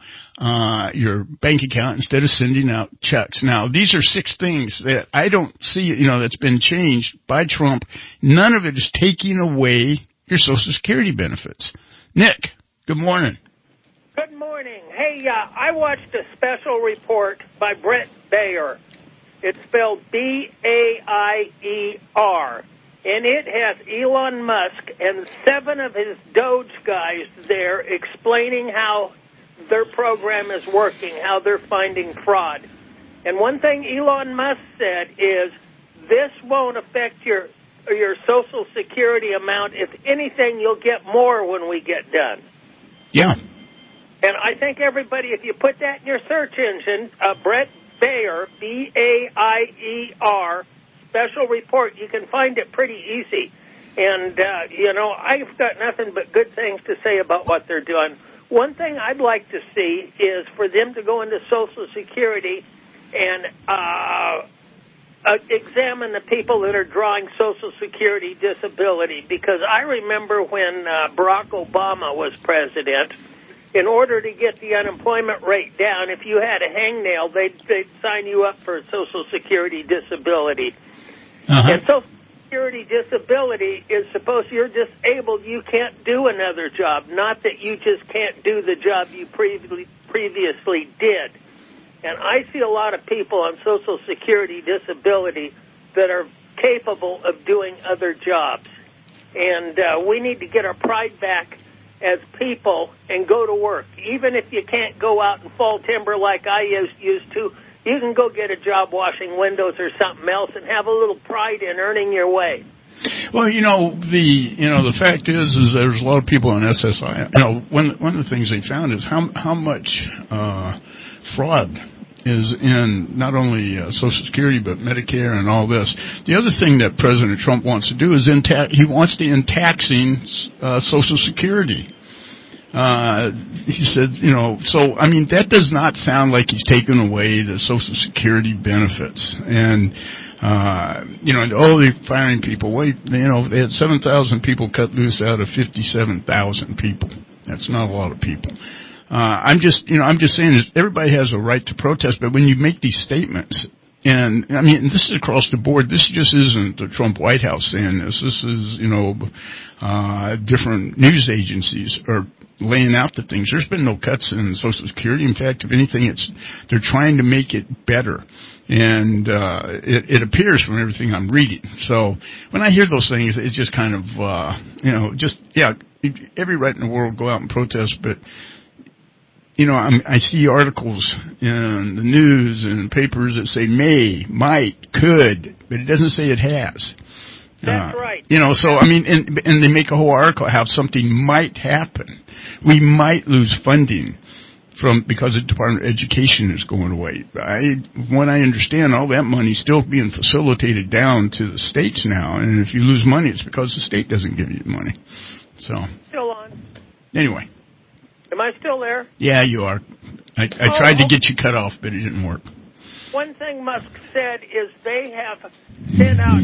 uh your bank account instead of sending out checks. Now, these are six things that I don't see, you know, that's been changed by Trump. None of it is taking away your Social Security benefits. Nick, good morning. Good morning. Hey, uh, I watched a special report by Brett Baer. It's spelled B A I E R. And it has Elon Musk and seven of his Doge guys there explaining how their program is working, how they're finding fraud. And one thing Elon Musk said is, this won't affect your your Social Security amount. If anything, you'll get more when we get done. Yeah. And I think everybody, if you put that in your search engine, uh, Brett Baer, B A I E R, special report, you can find it pretty easy. And, uh, you know, I've got nothing but good things to say about what they're doing. One thing I'd like to see is for them to go into Social Security and uh, uh, examine the people that are drawing Social Security disability. Because I remember when uh, Barack Obama was president, in order to get the unemployment rate down, if you had a hangnail, they'd, they'd sign you up for Social Security disability. Uh-huh. And Social Security disability is supposed, you're disabled, you can't do another job, not that you just can't do the job you previously previously did. And I see a lot of people on Social Security disability that are capable of doing other jobs. And uh, we need to get our pride back as people and go to work. Even if you can't go out and fall timber like I used, used to, you can go get a job washing windows or something else and have a little pride in earning your way. Well, you know, the you know the fact is is there's a lot of people on S S I. You know, one one of the things they found is how how much uh, fraud is in not only uh, Social Security but Medicare and all this. The other thing that President Trump wants to do is in ta- he wants to end taxing uh, Social Security. Uh, he said, you know, so, I mean, that does not sound like he's taking away the Social Security benefits. And, uh, you know, oh, they're firing people. Wait, you know, they had seven thousand people cut loose out of fifty-seven thousand people. That's not a lot of people. Uh, I'm just, you know, I'm just saying is everybody has a right to protest, but when you make these statements, and, I mean, this is across the board. This just isn't the Trump White House saying this. This is, you know, uh, different news agencies are laying out the things. There's been no cuts in Social Security. In fact, if anything, it's, they're trying to make it better. And, uh, it, it appears from everything I'm reading. So when I hear those things, it's just kind of, uh, you know, just, yeah, every right in the world go out and protest, but, you know, I'm, I see articles in the news and papers that say may, might, could, but it doesn't say it has. That's uh, right. You know, so, I mean, and, and they make a whole article how something might happen. We might lose funding from, because the Department of Education is going away. I, when I understand, all that money's still being facilitated down to the states now, and if you lose money, it's because the state doesn't give you the money. So. Still on. Anyway. Am I still there? Yeah, you are. I, I oh, tried to get you cut off, but it didn't work. One thing Musk said is they have sent out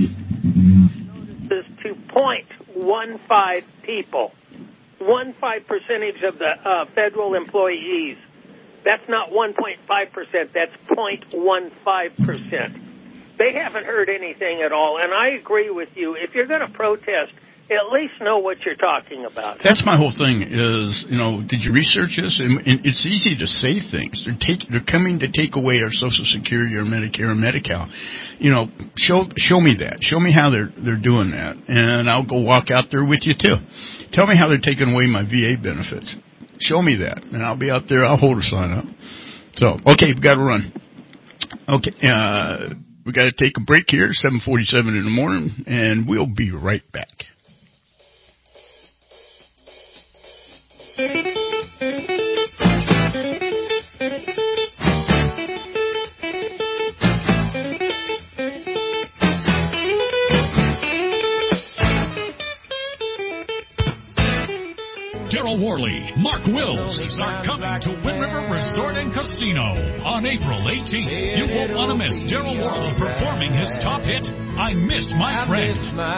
notices to zero point one five people, one five percentage of the uh, federal employees. That's not one point five percent. That's zero point one five percent. They haven't heard anything at all, and I agree with you. If you're going to protest, at least know what you're talking about. That's my whole thing is, you know, did you research this? And, and it's easy to say things. They're take, they're coming to take away our Social Security or Medicare or Medi-Cal. You know, show show me that. Show me how they're they're doing that, and I'll go walk out there with you too. Tell me how they're taking away my V A benefits. Show me that, and I'll be out there. I'll hold a sign up. So, okay, we've got to run. Okay, uh, we got to take a break here, seven forty-seven in the morning, and we'll be right back. Daryl Worley, Mark Wills are coming to Wind River Resort and Casino on April eighteenth. You won't want to miss Daryl Worley performing his top hit, I Miss My Friend.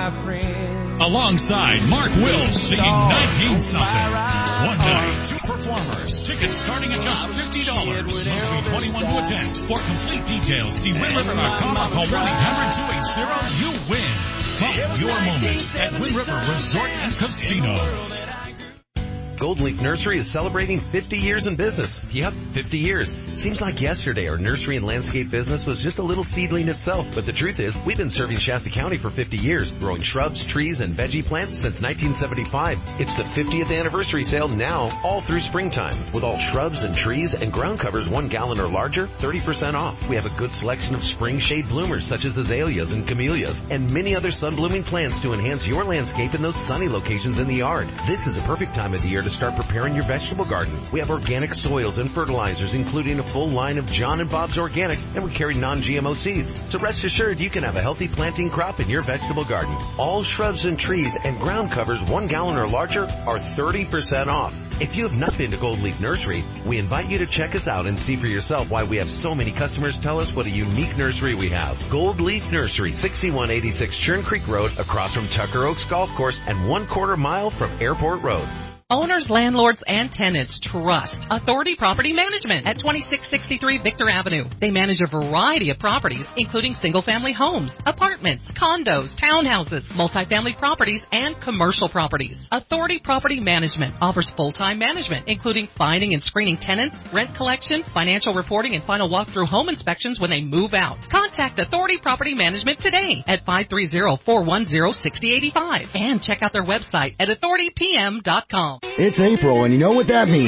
Alongside Mark Wills singing nineteen something. One night, two performers. Tickets starting at just fifty dollars. Must be twenty-one to attend. For complete details, see wind river dot com or call one eight hundred two eight zero you win. Find your moment at Wind River Resort and Casino. Golden Leaf Nursery is celebrating fifty years in business. Yep, fifty years. Seems like yesterday our nursery and landscape business was just a little seedling itself. But the truth is, we've been serving Shasta County for fifty years, growing shrubs, trees, and veggie plants since nineteen seventy-five. It's the fiftieth anniversary sale now, all through springtime. With all shrubs and trees and ground covers one gallon or larger, thirty percent off. We have a good selection of spring shade bloomers such as azaleas and camellias, and many other sun-blooming plants to enhance your landscape in those sunny locations in the yard. This is a perfect time of the year to start preparing your vegetable garden. We have organic soils and fertilizers, including a full line of John and Bob's Organics, and we carry non G M O seeds. So rest assured you can have a healthy planting crop in your vegetable garden. All shrubs and trees and ground covers one gallon or larger are thirty percent off. If you have not been to Gold Leaf Nursery, we invite you to check us out and see for yourself why we have so many customers tell us what a unique nursery we have. Gold Leaf Nursery, sixty-one eighty-six Churn Creek Road, across from Tucker Oaks Golf Course, and one quarter mile from Airport Road. Owners, landlords, and tenants trust Authority Property Management at twenty-six sixty-three Victor Avenue. They manage a variety of properties, including single-family homes, apartments, condos, townhouses, multifamily properties, and commercial properties. Authority Property Management offers full-time management, including finding and screening tenants, rent collection, financial reporting, and final walkthrough home inspections when they move out. Contact Authority Property Management today at five three zero, four one zero, six zero eight five and check out their website at authority p m dot com. It's April, and you know what that means.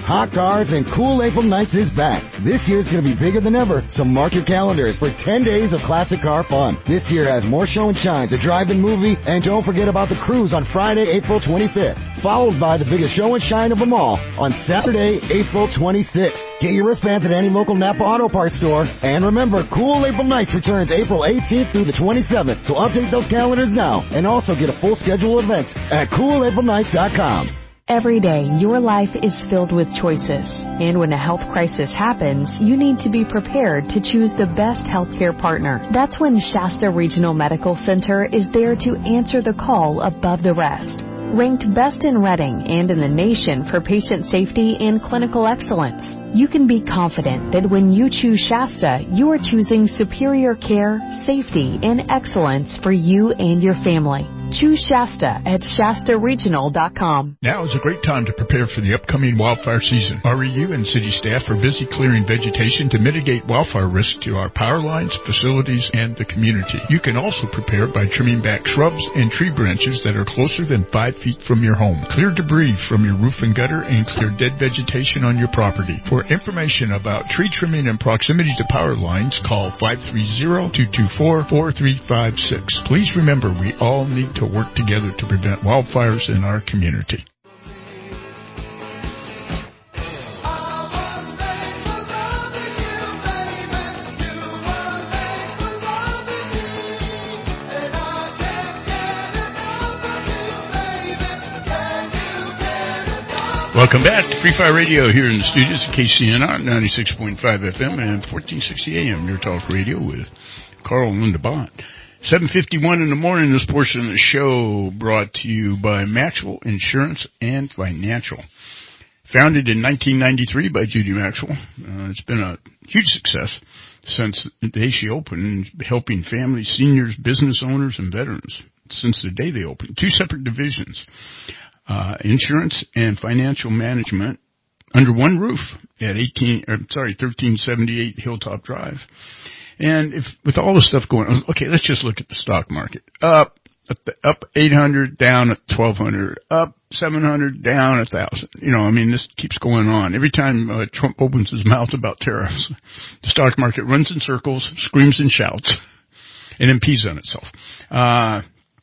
hot cars, and cool April Nights is back. This year's going to be bigger than ever, so mark your calendars for ten days of classic car fun. This year has more show and shines, a drive-in movie, and don't forget about the cruise on Friday, April twenty-fifth, followed by the biggest show and shine of them all on Saturday, April twenty-sixth. Get your wristbands at any local Napa Auto Parts store. And remember, Cool April Nights returns April eighteenth through the twenty-seventh, so update those calendars now and also get a full schedule of events at cool april nights dot com. Every day, your life is filled with choices. And when a health crisis happens, you need to be prepared to choose the best healthcare partner. That's when Shasta Regional Medical Center is there to answer the call above the rest. Ranked best in Reading and in the nation for patient safety and clinical excellence, you can be confident that when you choose Shasta, you are choosing superior care, safety, and excellence for you and your family. Choose Shasta at shasta regional dot com. Now is a great time to prepare for the upcoming wildfire season. R E U and city staff are busy clearing vegetation to mitigate wildfire risk to our power lines, facilities, and the community. You can also prepare by trimming back shrubs and tree branches that are closer than five feet from your home. Clear debris from your roof and gutter and clear dead vegetation on your property. For information about tree trimming and proximity to power lines, call five three zero, two two four, four three five six. Please remember, we all need to work together to prevent wildfires in our community. Welcome back to Free Fire Radio here in the studios at K C N R ninety-six point five F M and fourteen sixty A M, your talk radio with Carl and Linda Bott. seven fifty-one in the morning, this portion of the show brought to you by Maxwell Insurance and Financial. Founded in nineteen ninety-three by Judy Maxwell, uh, it's been a huge success since the day she opened, helping families, seniors, business owners, and veterans since the day they opened. Two separate divisions, uh, insurance and financial management under one roof at eighteen, or, sorry, thirteen seventy-eight Hilltop Drive. And if, with all the stuff going on, okay, let's just look at the stock market. Up, up eight hundred, down at twelve hundred, up seven hundred, down one thousand. You know, I mean, this keeps going on. Every time uh, Trump opens his mouth about tariffs, the stock market runs in circles, screams and shouts, and then pees on itself. Uh,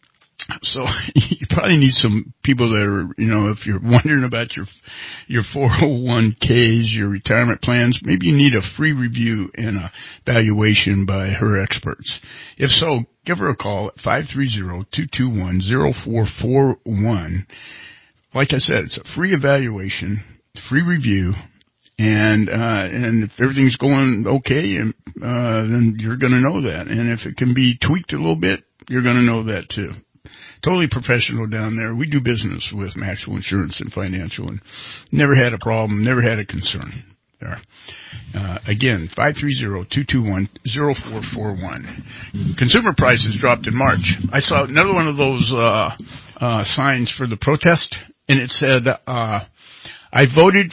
So you probably need some people that are, you know, if you're wondering about your your four oh one k's, your retirement plans, maybe you need a free review and a valuation by her experts. If so, give her a call at five three zero, two two one, zero four four one. Like I said, it's a free evaluation, free review, and uh and if everything's going okay, uh then you're going to know that. And if it can be tweaked a little bit, you're going to know that too. Totally professional down there. We do business with Maxwell Insurance and Financial and never had a problem, never had a concern there. Uh, again, five three zero, two two one, zero four four one. Consumer prices dropped in March. I saw another one of those uh, uh, signs for the protest, and it said, uh, I voted,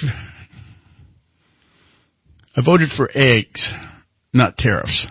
I voted for eggs, not tariffs,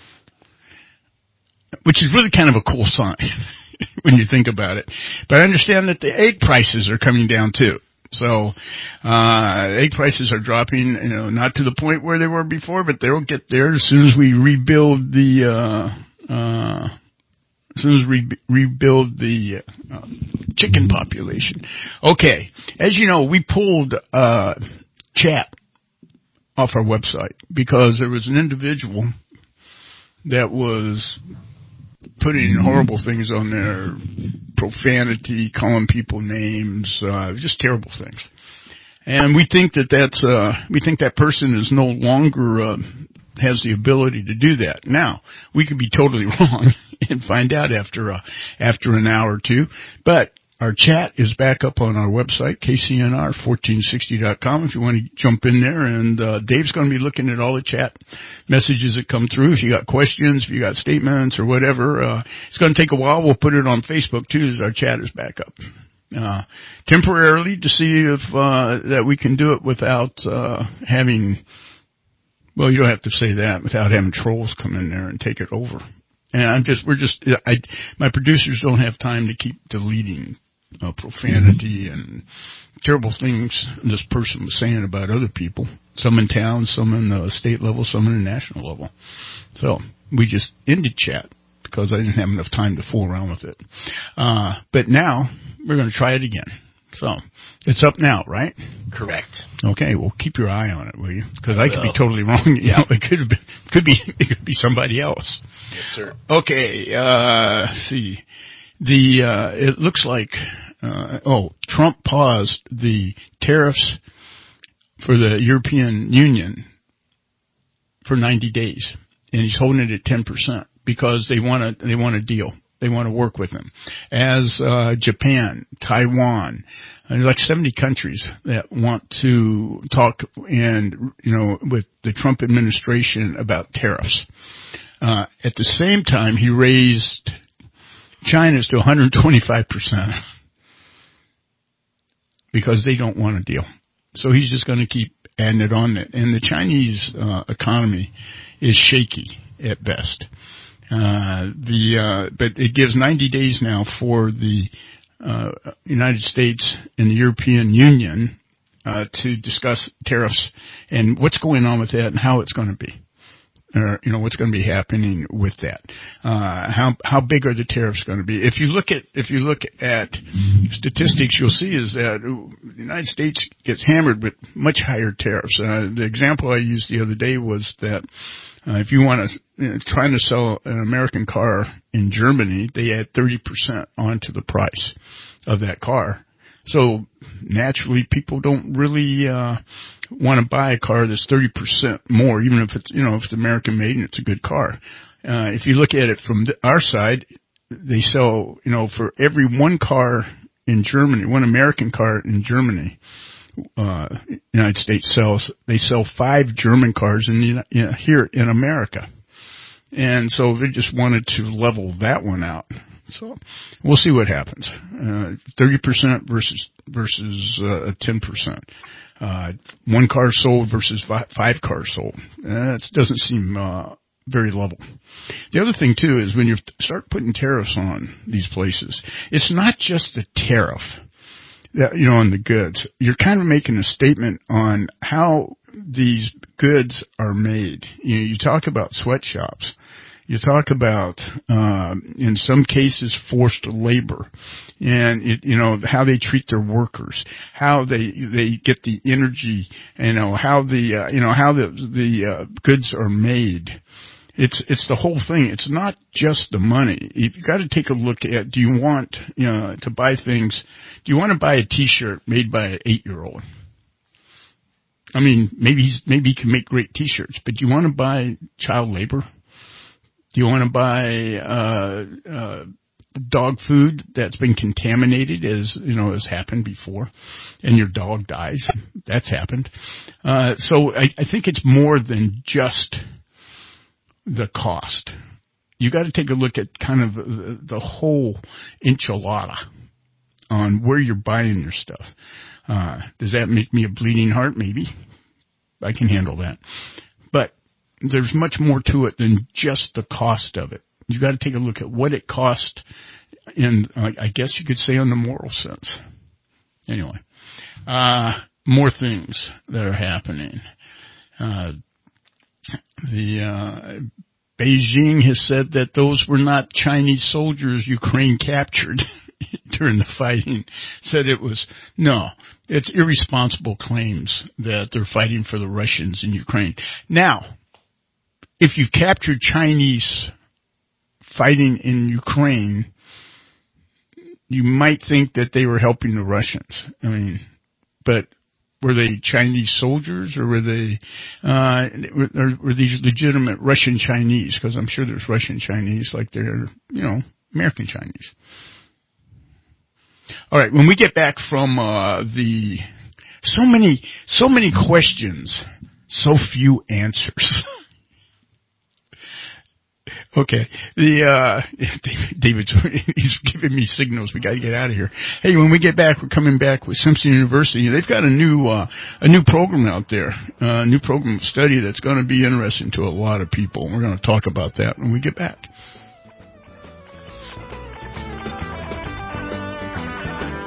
which is really kind of a cool sign. When you think about it. But I understand that the egg prices are coming down too. So, uh, egg prices are dropping, you know, not to the point where they were before, but they'll get there as soon as we rebuild the, uh, uh, as soon as we rebuild the, uh, chicken population. Okay. As you know, we pulled, uh, chat off our website because there was an individual that was putting horrible things on there, profanity, calling people names, uh, just terrible things. And we think that that's, uh, we think that person is no longer, uh, has the ability to do that. Now, we could be totally wrong and find out after, uh, after an hour or two, but our chat is back up on our website, K C N R fourteen sixty dot com, if you want to jump in there. And uh, Dave's going to be looking at all the chat messages that come through. If you got questions, if you got statements or whatever, uh, it's going to take a while. We'll put it on Facebook, too, as our chat is back up. Uh, temporarily to see if uh, that we can do it without uh, having, well, you don't have to say that, without having trolls come in there and take it over. And I'm just, we're just, I, my producers don't have time to keep deleting uh, profanity and terrible things this person was saying about other people, some in town, some in the state level, some in the national level. So we just ended chat because I didn't have enough time to fool around with it. Uh, but now we're going to try it again. So it's up now, right? Correct. Okay, well, keep your eye on it, will you? Because I, I could be totally wrong. You know, it could have been, could be, it could be somebody else. Yes, sir. Okay, uh, let's see. The, uh, it looks like, uh, oh, Trump paused the tariffs for the European Union for ninety days, and he's holding it at ten percent because they want to, they want a deal. They want to work with him. As, uh, Japan, Taiwan, there's like seventy countries that want to talk and, you know, with the Trump administration about tariffs. Uh, at the same time, he raised China's to one hundred twenty-five percent because they don't want a deal. So he's just going to keep adding it on. And the Chinese uh, economy is shaky at best. Uh, the uh, but it gives ninety days now for the uh, United States and the European Union uh, to discuss tariffs and what's going on with that and how it's going to be. Or, you know, what's going to be happening with that. Uh, how, how big are the tariffs going to be? If you look at, if you look at statistics, you'll see is that the United States gets hammered with much higher tariffs. Uh, the example I used the other day was that, uh, if you want to, you know, trying to sell an American car in Germany, they add thirty percent onto the price of that car. So naturally, people don't really uh want to buy a car that's thirty percent more, even if it's, you know, if it's American made and it's a good car. Uh if you look at it from the, our side, they sell, you know, for every one car in Germany, one American car in Germany, uh United States sells, they sell five German cars in the, you know, here in America. And so they just wanted to level that one out. So we'll see what happens. Uh, thirty percent versus, versus, uh, ten percent. Uh, one car sold versus five, five cars sold. That doesn't seem, uh, very level. The other thing too is when you start putting tariffs on these places, it's not just the tariff that, you know, on the goods. You're kind of making a statement on how these goods are made. You know, you talk about sweatshops. You talk about, um, in some cases, forced labor, and it, you know how they treat their workers, how they they get the energy, you know how the uh, you know how the the uh, goods are made. It's it's the whole thing. It's not just the money. You've got to take a look at. Do you want you know to buy things? Do you want to buy a T-shirt made by an eight-year-old? I mean, maybe he's, maybe he can make great T-shirts, but do you want to buy child labor? Do you want to buy uh, uh, dog food that's been contaminated, as you know, has happened before, and your dog dies? That's happened. Uh, so I, I think it's more than just the cost. You got to take a look at kind of the, the whole enchilada on where you're buying your stuff. Uh, does that make me a bleeding heart? Maybe. I can handle that. But there's much more to it than just the cost of it. You got to take a look at what it cost in, uh, I guess you could say, on the moral sense. Anyway, uh, more things that are happening. Uh, the, uh, Beijing has said that those were not Chinese soldiers Ukraine captured during the fighting. Said it was, no, it's irresponsible claims that they're fighting for the Russians in Ukraine. Now, if you captured Chinese fighting in Ukraine, you might think that they were helping the Russians. I mean, but were they Chinese soldiers or were they, uh, were, were these legitimate Russian Chinese? Because I'm sure there's Russian Chinese like there are, you know, American Chinese. All right, when we get back from uh, the so many so many questions, so few answers. Okay, the uh, David's he's giving me signals. We got to get out of here. Hey, when we get back, we're coming back with Simpson University. They've got a new uh, a new program out there, a uh, new program of study that's going to be interesting to a lot of people. We're going to talk about that when we get back.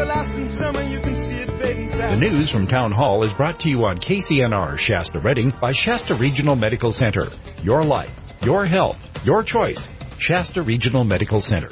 everlasting summer, you can see it fading fast. The news from Town Hall is brought to you on K C N R Shasta Redding by Shasta Regional Medical Center. Your life, your health, your choice. Shasta Regional Medical Center.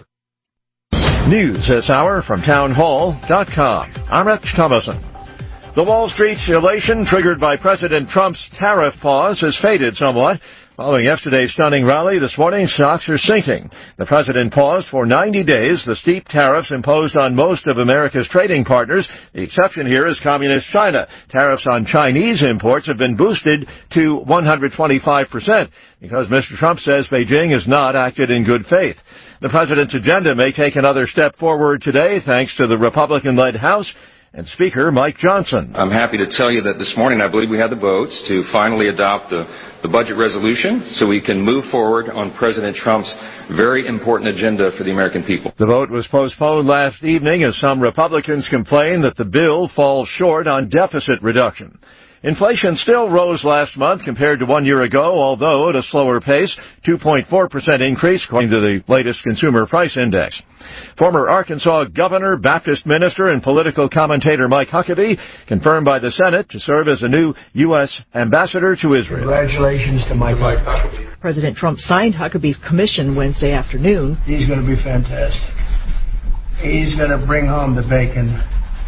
News this hour from town hall dot com. I'm Rich Thomason. The Wall Street elation triggered by President Trump's tariff pause has faded somewhat. Following yesterday's stunning rally, this morning stocks are sinking. The president paused for ninety days the steep tariffs imposed on most of America's trading partners. The exception here is Communist China. Tariffs on Chinese imports have been boosted to one hundred twenty-five percent because Mister Trump says Beijing has not acted in good faith. The president's agenda may take another step forward today thanks to the Republican-led House and Speaker Mike Johnson. I'm happy to tell you that this morning I believe we had the votes to finally adopt the, the budget resolution so we can move forward on President Trump's very important agenda for the American people. The vote was postponed last evening as some Republicans complain that the bill falls short on deficit reduction. Inflation still rose last month compared to one year ago, although at a slower pace, two point four percent increase according to the latest Consumer Price Index. Former Arkansas governor, Baptist minister, and political commentator Mike Huckabee confirmed by the Senate to serve as a new U S ambassador to Israel. Congratulations to Mike Huckabee. President Trump signed Huckabee's commission Wednesday afternoon. He's going to be fantastic. He's going to bring home the bacon.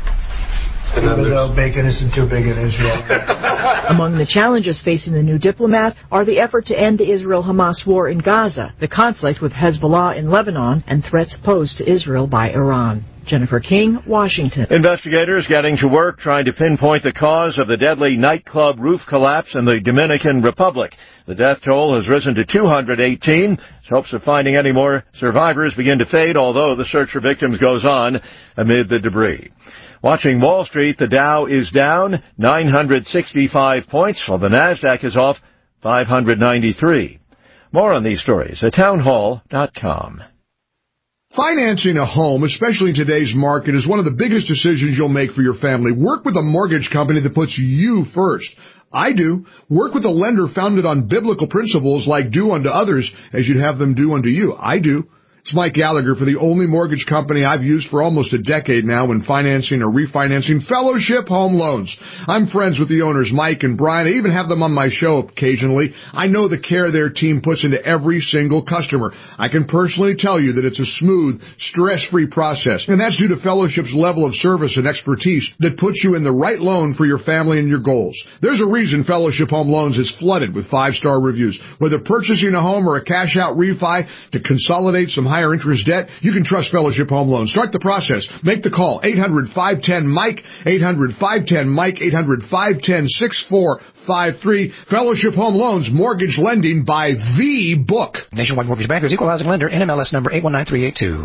Even though bacon isn't too big in Israel. Among the challenges facing the new diplomat are the effort to end the Israel-Hamas war in Gaza, the conflict with Hezbollah in Lebanon, and threats posed to Israel by Iran. Jennifer King, Washington. Investigators getting to work trying to pinpoint the cause of the deadly nightclub roof collapse in the Dominican Republic. The death toll has risen to two hundred eighteen. As hopes of finding any more survivors begin to fade, although the search for victims goes on amid the debris. Watching Wall Street, the Dow is down nine hundred sixty-five points, while the Nasdaq is off five hundred ninety-three. More on these stories at town hall dot com. Financing a home, especially in today's market, is one of the biggest decisions you'll make for your family. Work with a mortgage company that puts you first. I do. Work with a lender founded on biblical principles like do unto others as you'd have them do unto you. I do. It's Mike Gallagher for the only mortgage company I've used for almost a decade now when financing or refinancing Fellowship Home Loans. I'm friends with the owners, Mike and Brian. I even have them on my show occasionally. I know the care their team puts into every single customer. I can personally tell you that it's a smooth, stress-free process, and that's due to Fellowship's level of service and expertise that puts you in the right loan for your family and your goals. There's a reason Fellowship Home Loans is flooded with five-star reviews. Whether purchasing a home or a cash-out refi to consolidate some higher interest debt, you can trust Fellowship Home Loans. Start the process. Make the call. eight hundred, five one zero, M I C E, eight hundred, five one zero, M I C E, eight hundred, five one zero, six four five three. Fellowship Home Loans, mortgage lending by the book. Nationwide Mortgage Bankers, Equal Housing Lender, N M L S number eight one nine three eight two.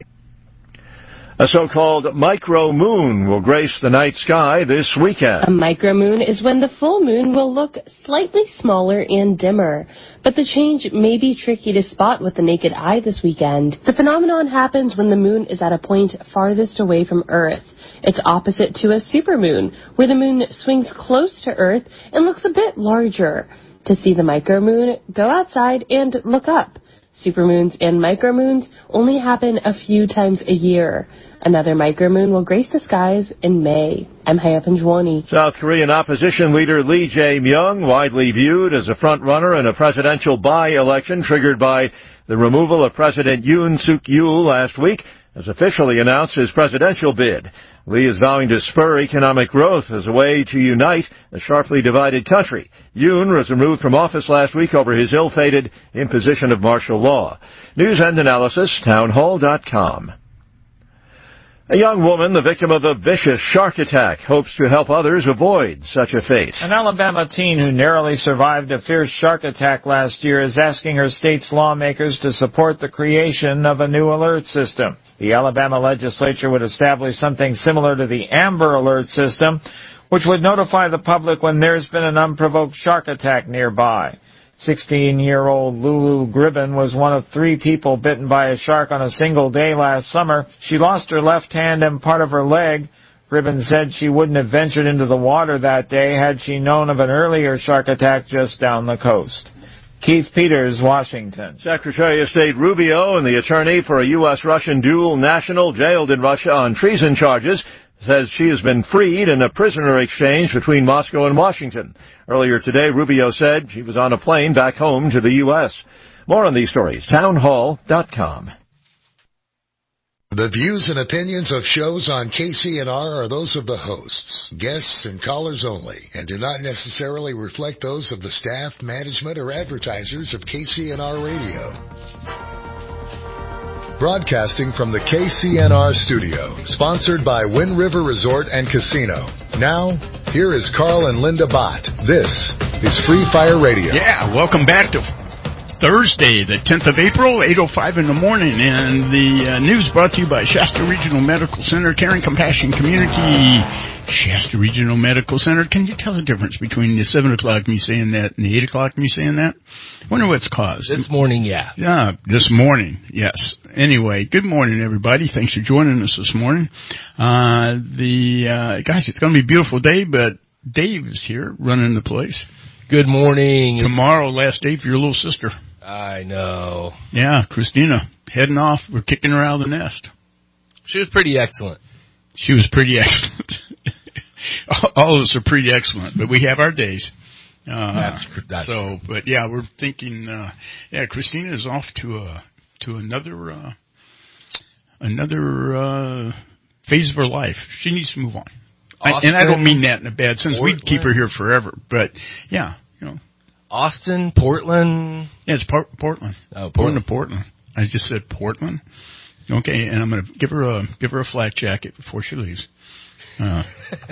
A so-called micro-moon will grace the night sky this weekend. A micro-moon is when the full moon will look slightly smaller and dimmer, but the change may be tricky to spot with the naked eye this weekend. The phenomenon happens when the moon is at a point farthest away from Earth. It's opposite to a supermoon, where the moon swings close to Earth and looks a bit larger. To see the micro-moon, go outside and look up. Supermoons and micromoons only happen a few times a year. Another micromoon will grace the skies in May. I'm Haya Panjwani. South Korean opposition leader Lee Jae-myung, widely viewed as a front-runner in a presidential by-election triggered by the removal of President Yoon Suk-yeol last week, has officially announced his presidential bid. Lee is vowing to spur economic growth as a way to unite a sharply divided country. Yoon was removed from office last week over his ill-fated imposition of martial law. News and analysis, town hall dot com. A young woman, the victim of a vicious shark attack, hopes to help others avoid such a fate. An Alabama teen who narrowly survived a fierce shark attack last year is asking her state's lawmakers to support the creation of a new alert system. The Alabama legislature would establish something similar to the Amber Alert system, which would notify the public when there's been an unprovoked shark attack nearby. sixteen-year-old Lulu Gribben was one of three people bitten by a shark on a single day last summer. She lost her left hand and part of her leg. Gribben said she wouldn't have ventured into the water that day had she known of an earlier shark attack just down the coast. Keith Peters, Washington. Secretary of State Rubio and the attorney for a U S Russian dual national jailed in Russia on treason charges says she has been freed in a prisoner exchange between Moscow and Washington. Earlier today, Rubio said she was on a plane back home to the U S. More on these stories, townhall dot com. The views and opinions of shows on K C N R are those of the hosts, guests, and callers only, and do not necessarily reflect those of the staff, management, or advertisers of K C N R Radio. Broadcasting from the K C N R studio, sponsored by Wind River Resort and Casino. Now, here is Carl and Linda Bott. This is Free Fire Radio. Yeah, welcome back to Thursday, the tenth of April, eight oh five in the morning, and the uh, news brought to you by Shasta Regional Medical Center, Caring Compassion Community. Shasta Regional Medical Center. Can you tell the difference between the seven o'clock me saying that and the eight o'clock me saying that? Wonder what's caused. This morning, yeah. Yeah, this morning, yes. Anyway, good morning, everybody. Thanks for joining us this morning. Uh, the, uh, guys, it's going to be a beautiful day, but Dave is here running the place. Good morning. Tomorrow, last day for your little sister. I know. Yeah, Christina, heading off. We're kicking her out of the nest. She was pretty excellent. She was pretty excellent. All of us are pretty excellent, but we have our days. Uh, that's, that's so, true. But yeah, we're thinking, uh, yeah, Christina is off to a, to another, uh, another, uh, phase of her life. She needs to move on. I, and I don't mean that in a bad sense. Portland. We'd keep her here forever, but yeah, you know. Austin, Portland. Yeah, it's Por- Portland. Oh, Portland. Going to Portland. I just said Portland. Okay, and I'm going to give her a give her a flak jacket before she leaves. Uh,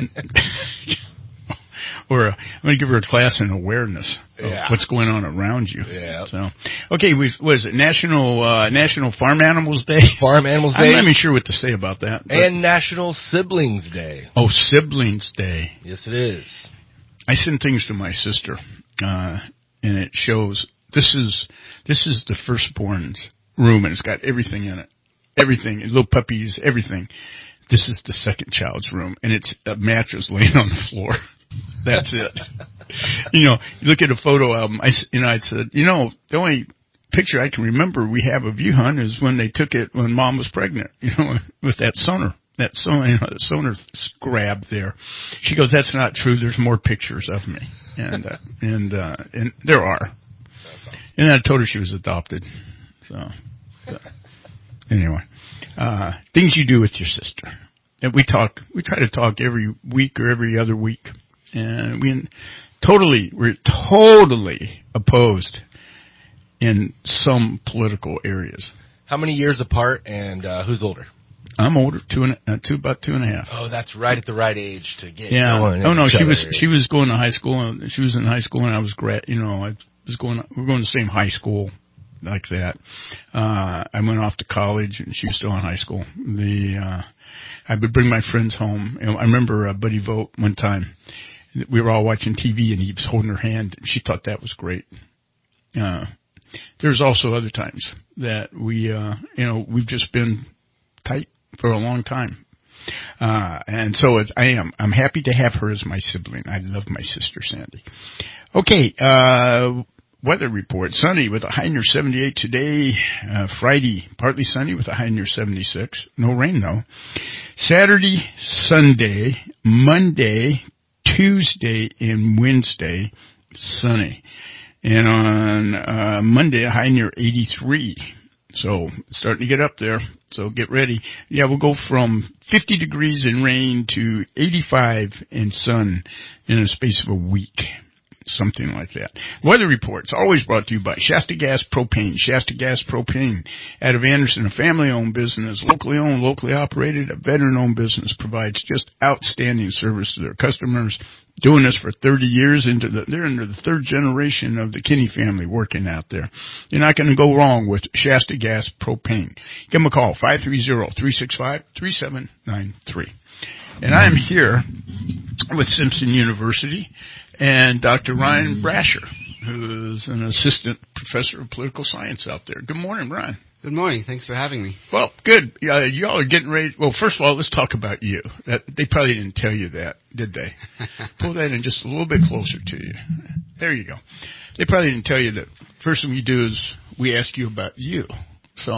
or uh, I'm going to give her a class in awareness of yeah. what's going on around you. Yeah. So, okay, we what is it? National uh, National Farm Animals Day. Farm Animals Day. I'm not even sure what to say about that. And National Siblings Day. Oh, Siblings Day. Yes, it is. I send things to my sister, uh, and it shows this is this is the firstborn's room, and it's got everything in it, everything, little puppies, everything. This is the second child's room, and it's a mattress laying on the floor. That's it. You know, you look at a photo album. I, you know, I said, you know, the only picture I can remember we have of you, hon, is when they took it when Mom was pregnant. You know, with that sonar. That sonar, you know, sonar grab there. She goes, "That's not true. There's more pictures of me," and uh, and uh, and there are. And I told her she was adopted. So, so anyway, uh, things you do with your sister. And we talk. We try to talk every week or every other week, and we totally we're totally opposed in some political areas. How many years apart, and uh, who's older? I'm older, two and uh, two about two and a half. Oh, that's right at the right age to get yeah. going. Oh no, she was she was going to high school. She was in high school, and I was grad. You know, I was going. We were going to the same high school, like that. Uh, I went off to college, and she was still in high school. The uh, I would bring my friends home. And I remember uh, Buddy Vogt one time. We were all watching T V, and he was holding her hand. And she thought that was great. Uh, there's also other times that we, uh, you know, we've just been tight for a long time. Uh, and so as I am, I'm happy to have her as my sibling. I love my sister, Sandy. Okay, uh, weather report. Sunny with a high near seventy-eight today. Uh, Friday, partly sunny with a high near seventy-six. No rain though. Saturday, Sunday, Monday, Tuesday, and Wednesday, sunny. And on, uh, Monday, a high near eighty-three. So, it's starting to get up there. So, get ready. Yeah, we'll go from fifty degrees and rain to eighty-five and sun in a space of a week. Something like that. Weather reports always brought to you by Shasta Gas Propane. Shasta Gas Propane out of Anderson, a family-owned business, locally owned, locally operated, a veteran-owned business, provides just outstanding service to their customers. Doing this for thirty years. Into the, they're into the third generation of the Kinney family working out there. You're not going to go wrong with Shasta Gas Propane. Give them a call, five three zero, three six five, three seven nine three. And I'm here with Simpson University and Doctor Ryan Brasher, who is an assistant professor of political science out there. Good morning, Ryan. Good morning. Thanks for having me. Well, good. Uh, y'all are getting ready. Well, first of all, let's talk about you. That, they probably didn't tell you that, did they? Pull that in just a little bit closer to you. There you go. They probably didn't tell you that. First thing we do is we ask you about you. So,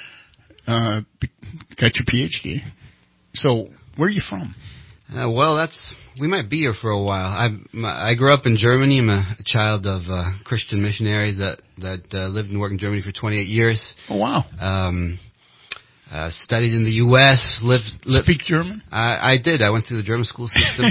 uh, got your P H D. So, where are you from? Uh, well, that's we might be here for a while. I I grew up in Germany. I'm a child of uh, Christian missionaries that that uh, lived and worked in Germany for twenty-eight years. Oh wow! Um, uh, studied in the U S Lived. lived Speak German? I, I did. I went through the German school system.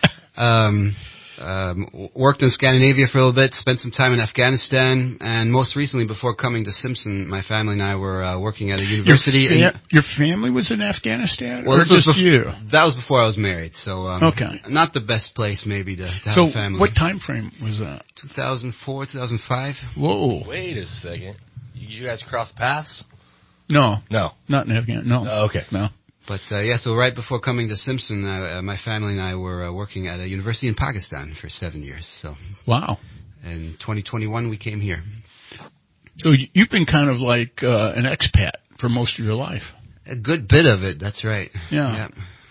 um, um, worked in Scandinavia for a little bit. Spent some time in Afghanistan, and most recently, before coming to Simpson, my family and I were uh, working at a university. Your, in, fa- your family was in Afghanistan, well, or this was just bef- you? That was before I was married, so um, okay, not the best place maybe to, to have so a family. what time frame was that? two thousand four, two thousand five. Whoa! Wait a second. You guys cross paths? No, no, not in Afghanistan. No. Oh, okay, no. But uh, yeah, so right before coming to Simpson, uh, uh, my family and I were uh, working at a university in Pakistan for seven years. So wow. In twenty twenty-one, we came here. So you've been kind of like uh, an expat for most of your life. A good bit of it. That's right. Yeah. yeah.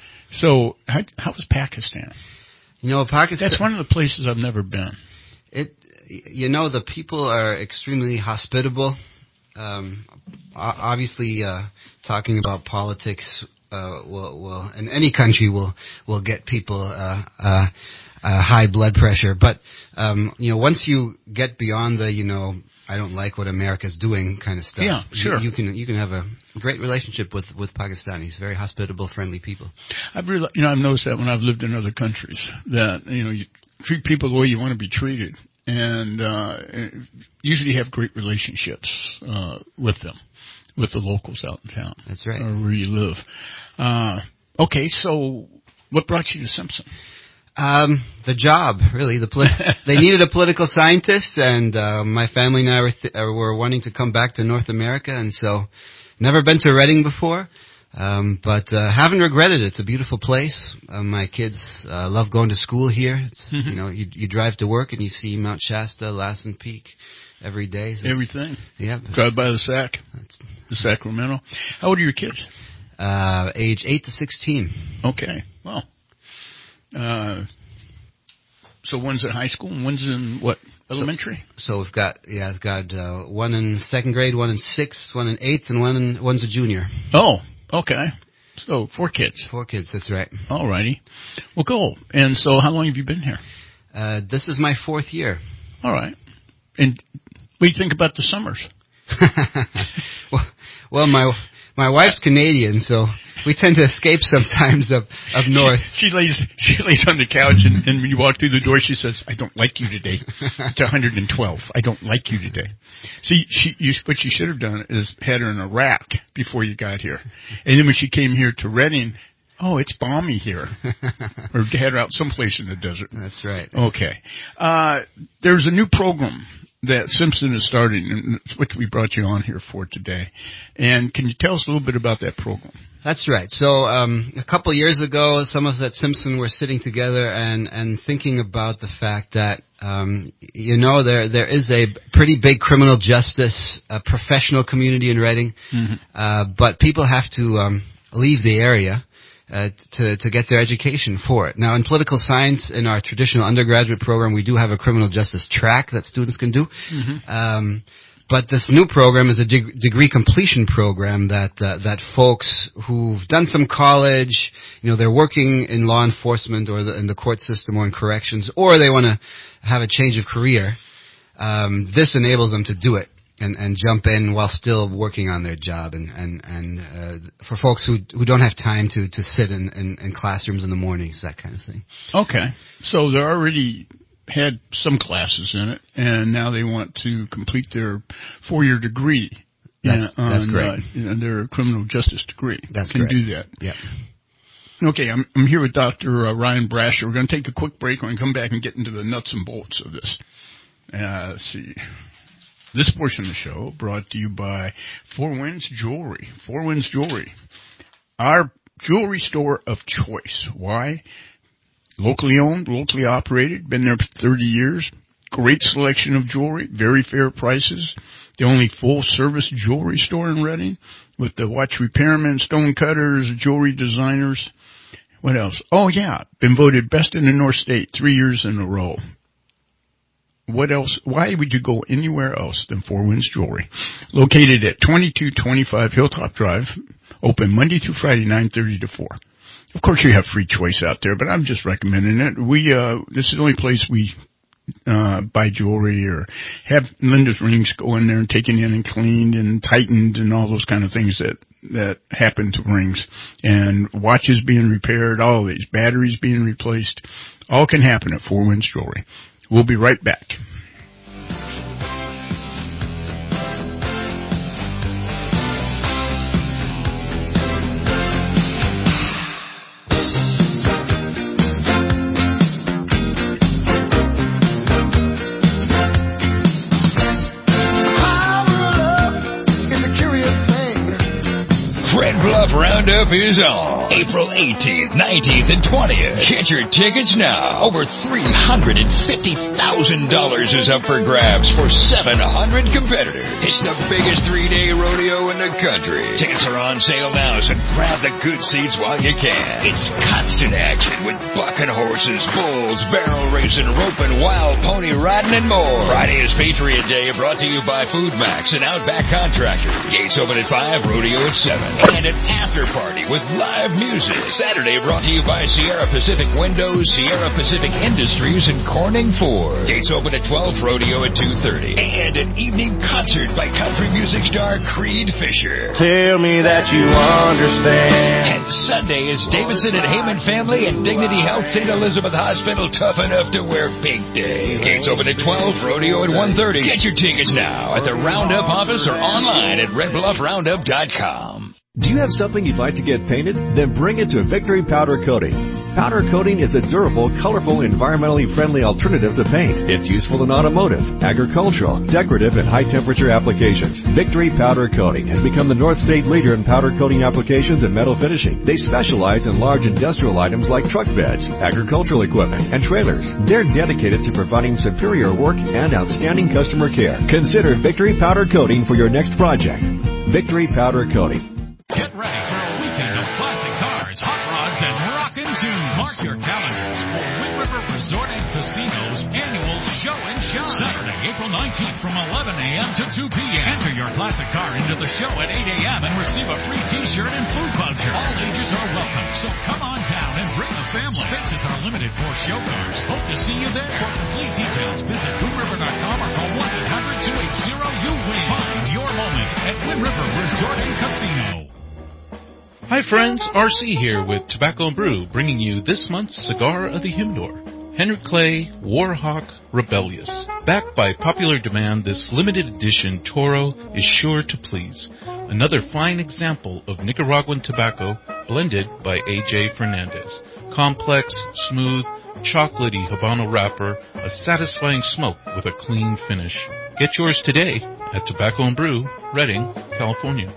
So how, how was Pakistan? You know, Pakistan. That's one of the places I've never been. It. You know, the people are extremely hospitable. Um, obviously, uh, talking about politics. Uh, will, will in any country will will get people uh, uh, uh, high blood pressure. But um, you know, once you get beyond the you know I don't like what America's doing kind of stuff, yeah, sure. you, you can you can have a great relationship with with Pakistanis. Very hospitable, friendly people. I've really, you know I've noticed that when I've lived in other countries that you know you treat people the way you want to be treated, and uh, usually have great relationships uh, with them. With the locals out in town. That's right. Or where you live. Uh, okay, so what brought you to Simpson? Um, the job, really. The poli- they needed a political scientist, and uh, my family and I were, th- were wanting to come back to North America, and so never been to Reading before, um, but uh, haven't regretted it. It's a beautiful place. Uh, my kids uh, love going to school here. It's, mm-hmm. You know, you, you drive to work and you see Mount Shasta, Lassen Peak. Every day. So Everything. Yeah. Drive by the Sac. The Sacramento. How old are your kids? Uh, age eight to sixteen. Okay. Well. Uh, so one's in high school and one's in what? Elementary? So, so we've got, yeah, I've got, uh, one in second grade, one in sixth, one in eighth, and one in, one's a junior. Oh, okay. So four kids. Four kids, that's right. All righty. Well, cool. And so how long have you been here? Uh, this is my fourth year. All right. And what do you think about the summers? well, well, my my wife's Canadian, so we tend to escape sometimes up up north. She, she lays she lays on the couch, and, and when you walk through the door, she says, "I don't like you today. It's one hundred twelve. I don't like you today." See, she you, what she should have done is had her in a rack before you got here, and then when she came here to Reading. Oh, it's balmy here. Or had her out someplace in the desert. That's right. Okay. Uh, there's a new program that Simpson is starting, and which we brought you on here for today. And can you tell us a little bit about that program? That's right. So um, a couple of years ago, some of us at Simpson were sitting together and, and thinking about the fact that, um, you know, there there is a pretty big criminal justice uh, professional community in Reading, mm-hmm. uh, but people have to um, leave the area. Uh, to, to get their education for it. Now, in political science, in our traditional undergraduate program, we do have a criminal justice track that students can do. Mm-hmm. Um, but this new program is a de- degree completion program that uh, that folks who've done some college, you know, they're working in law enforcement or the, in the court system or in corrections, or they want to have a change of career. Um, this enables them to do it. And, and jump in while still working on their job, and and and uh, for folks who who don't have time to to sit in, in, in classrooms in the mornings, that kind of thing. Okay, so they already had some classes in it, and now they want to complete their four-year degree. That's, in, that's on, great. Uh, their criminal justice degree. That's can correct. do that. Yeah. Okay, I'm I'm here with Doctor Uh, Ryan Brasher. We're going to take a quick break. We're going to come back and get into the nuts and bolts of this. Uh, let's see. This portion of the show brought to you by Four Winds Jewelry. Four Winds Jewelry, our jewelry store of choice. Why? Locally owned, locally operated, been there for thirty years. Great selection of jewelry, very fair prices. The only full-service jewelry store in Reading with the watch repairmen, stone cutters, jewelry designers. What else? Oh, yeah, been voted best in the North State three years in a row. what else? Why would you go anywhere else than Four Winds Jewelry? Located at twenty-two twenty-five Hilltop Drive, open Monday through Friday, nine thirty to four. Of course, you have free choice out there, but I'm just recommending it. We uh, this is the only place we uh, buy jewelry or have Linda's rings go in there and taken in and cleaned and tightened and all those kind of things that that happen to rings. And watches being repaired, all of these batteries being replaced, all can happen at Four Winds Jewelry. We'll be right back. Roundup is on April eighteenth, nineteenth, and twentieth. Get your tickets now. Over three hundred fifty thousand dollars is up for grabs for seven hundred competitors. It's the biggest three-day rodeo in the country. Tickets are on sale now, so grab the good seats while you can. It's constant action with bucking horses, bulls, barrel racing, roping, wild pony riding, and more. Friday is Patriot Day, brought to you by Food Max and Outback Contractor. Gates open at five, rodeo at seven. And an after party with live music. Saturday brought to you by Sierra Pacific Windows, Sierra Pacific Industries, and Corning Ford. Gates open at twelve, rodeo at two thirty. And an evening concert by country music star Creed Fisher. Tell me that you understand. And Sunday is Davidson and Heyman Family and Dignity Health Saint Elizabeth Hospital Tough Enough to Wear Pink Day. Gates open at twelve, rodeo at one thirty. Get your tickets now at the Roundup office or online at red bluff roundup dot com. Do you have something you'd like to get painted? Then bring it to Victory Powder Coating. Powder coating is a durable, colorful, environmentally friendly alternative to paint. It's useful in automotive, agricultural, decorative, and high-temperature applications. Victory Powder Coating has become the North State leader in powder coating applications and metal finishing. They specialize in large industrial items like truck beds, agricultural equipment, and trailers. They're dedicated to providing superior work and outstanding customer care. Consider Victory Powder Coating for your next project. Victory Powder Coating. Get ready for a weekend of classic cars, hot rods, and rockin' tunes. Mark your calendars for Wind River Resort and Casino's annual Show and Shine. Saturday, April nineteenth from eleven a.m. to two p.m. Enter your classic car into the show at eight a.m. and receive a free t-shirt and food voucher. All ages are welcome, so come on down and bring the family. Spaces are limited for show cars. Hope to see you there. For complete details, visit wind river dot com or call one eight hundred two eight zero you win. Find your moment at Wind River Resort and Casino. Hi friends, R C here with Tobacco and Brew, bringing you this month's Cigar of the Humidor. Henry Clay Warhawk Rebellious. Backed by popular demand, this limited edition Toro is sure to please. Another fine example of Nicaraguan tobacco blended by A J Fernandez. Complex, smooth, chocolatey Habano wrapper, a satisfying smoke with a clean finish. Get yours today at Tobacco and Brew, Redding, California.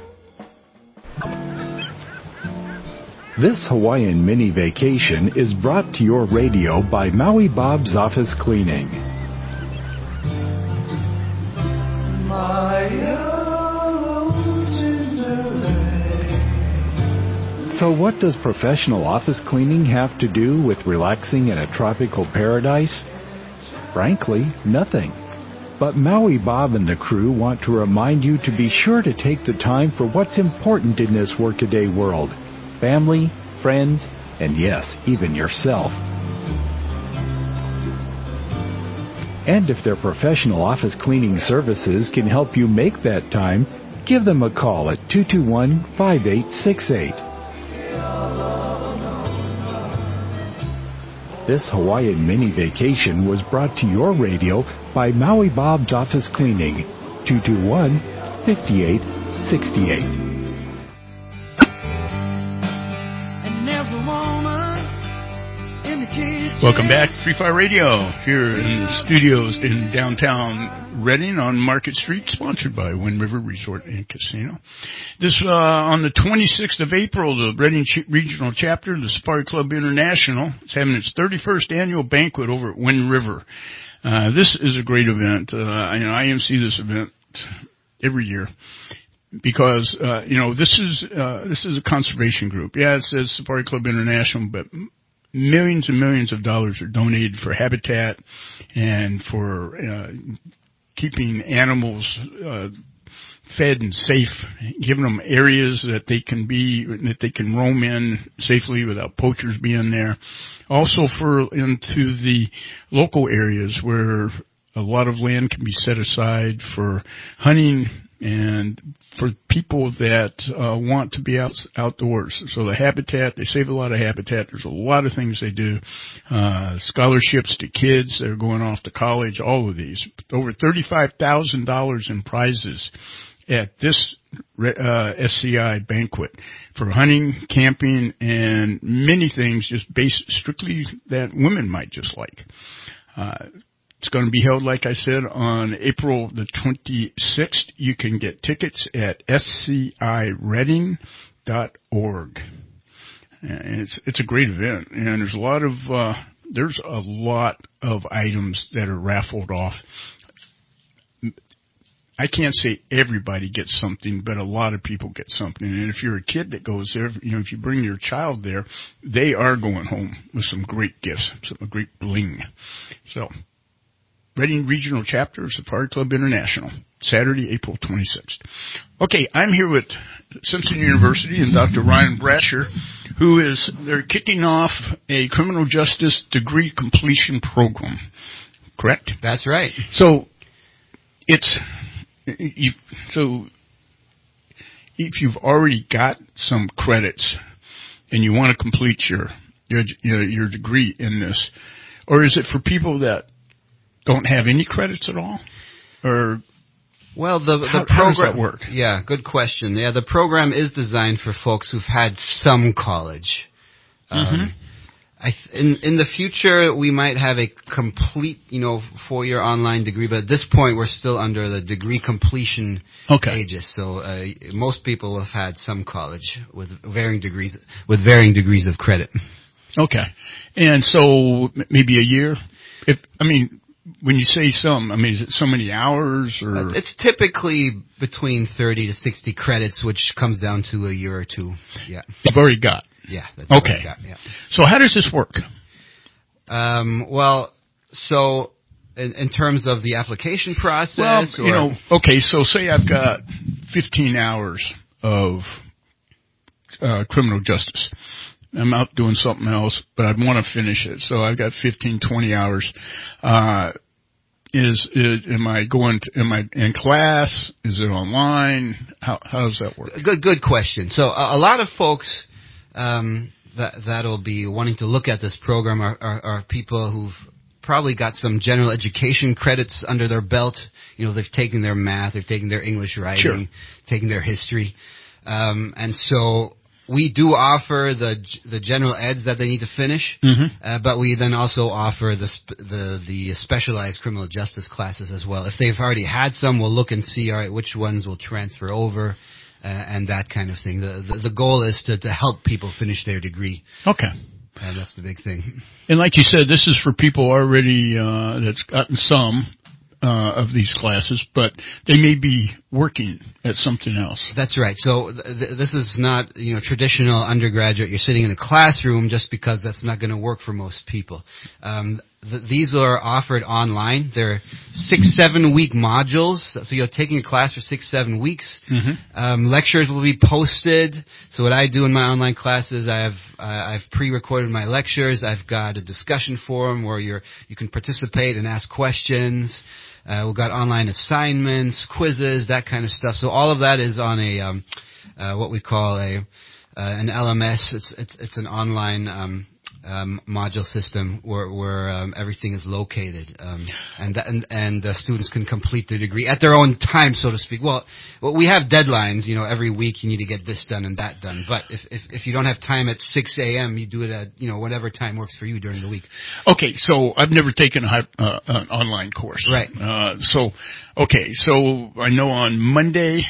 This Hawaiian mini vacation is brought to your radio by Maui Bob's Office Cleaning. So what does professional office cleaning have to do with relaxing in a tropical paradise? Frankly, nothing. But Maui Bob and the crew want to remind you to be sure to take the time for what's important in this workaday world. Family, friends, and yes, even yourself. And if their professional office cleaning services can help you make that time, give them a call at two two one, five eight six eight. This Hawaiian mini vacation was brought to your radio by Maui Bob's Office Cleaning, two two one, five eight six eight. Welcome back to Free Fire Radio here in the studios in downtown Redding on Market Street, sponsored by Wind River Resort and Casino. This uh, on the twenty-sixth of April, the Redding Ch- Regional Chapter, the Safari Club International, is having its thirty-first annual banquet over at Wind River. Uh, this is a great event. Uh, you know, I M C this event every year. Because, uh, you know, this is, uh, this is a conservation group. Yeah, it says Safari Club International, but millions and millions of dollars are donated for habitat and for uh, keeping animals uh, fed and safe, giving them areas that they can be, that they can roam in safely without poachers being there. Also for into the local areas where a lot of land can be set aside for hunting and for people that uh, want to be out, outdoors. So the habitat, they save a lot of habitat. There's a lot of things they do. Uh, scholarships to kids that are going off to college, all of these. Over thirty-five thousand dollars in prizes at this uh, S C I banquet for hunting, camping, and many things just based strictly that women might just like. Uh, It's going to be held, like I said, on April the twenty-sixth. You can get tickets at s c i reading dot org. And it's it's a great event, and there's a lot of uh, there's a lot of items that are raffled off. I can't say everybody gets something, but a lot of people get something. And if you're a kid that goes there, you know, if you bring your child there, they are going home with some great gifts, some great bling. So. Reading Regional Chapter of Safari Club International, Saturday, April twenty-sixth. Okay, I'm here with Simpson University and Doctor Ryan Brasher, who is, they're kicking off a criminal justice degree completion program, correct? That's right. So, it's, you, so, if you've already got some credits and you want to complete your, your, your, your degree in this, or is it for people that don't have any credits at all, or well, the the how, program how does that work? Yeah, good question. Yeah, the program is designed for folks who've had some college. Mm-hmm. Um, I th- in in the future we might have a complete, you know, four year online degree, but at this point we're still under the degree completion okay. ages. So uh, most people have had some college with varying degrees with varying degrees of credit. Okay, and so maybe a year. If I mean. When you say some, I mean, is it so many hours or? Uh, it's typically between thirty to sixty credits, which comes down to a year or two. Yeah. You've already got. Yeah. That's okay. Got, yeah. So how does this work? Um, well, so in, in terms of the application process, well, or? you know, okay, so say I've got fifteen hours of uh, criminal justice. I'm out doing something else, but I'd want to finish it. So I've got fifteen, twenty hours. Uh, is, is, am I going to, am I in class? Is it online? How, how does that work? Good, good question. So a, a lot of folks, um, that, that'll be wanting to look at this program are, are, are people who've probably got some general education credits under their belt. You know, they've taken their math, they've taken their English writing, sure. taken their history. Um, and so, we do offer the the general eds that they need to finish, mm-hmm. uh, but we then also offer the sp- the the specialized criminal justice classes as well. If they've already had some, we'll look and see, all right, which ones will transfer over, uh, and that kind of thing. The, the the goal is to to help people finish their degree. Okay. And that's the big thing. And like you said, this is for people already uh, that's gotten some uh, of these classes, but they may be working at something else. That's right. So th- this is not, you know, traditional undergraduate. You're sitting in a classroom just because that's not going to work for most people. Um, th- these are offered online. They're six, seven week modules. So you're taking a class for six, seven weeks. Mm-hmm. Um, lectures will be posted. So what I do in my online classes, I have uh, I've pre-recorded my lectures. I've got a discussion forum where you're you can participate and ask questions. Uh, we've got online assignments, quizzes, that kind of stuff. So all of that is on a um, uh, what we call a uh, an L M S. It's it's, it's an online um, um, module system where where um, everything is located, um, and that, and and uh, students can complete their degree at their own time, so to speak. Well, well, we have deadlines. You know, every week you need to get this done and that done. But if if, if you don't have time at six a.m., you do it at you know whatever time works for you during the week. Okay, so I've never taken a high, uh, an online course. Right. Uh, so, okay, so I know on Monday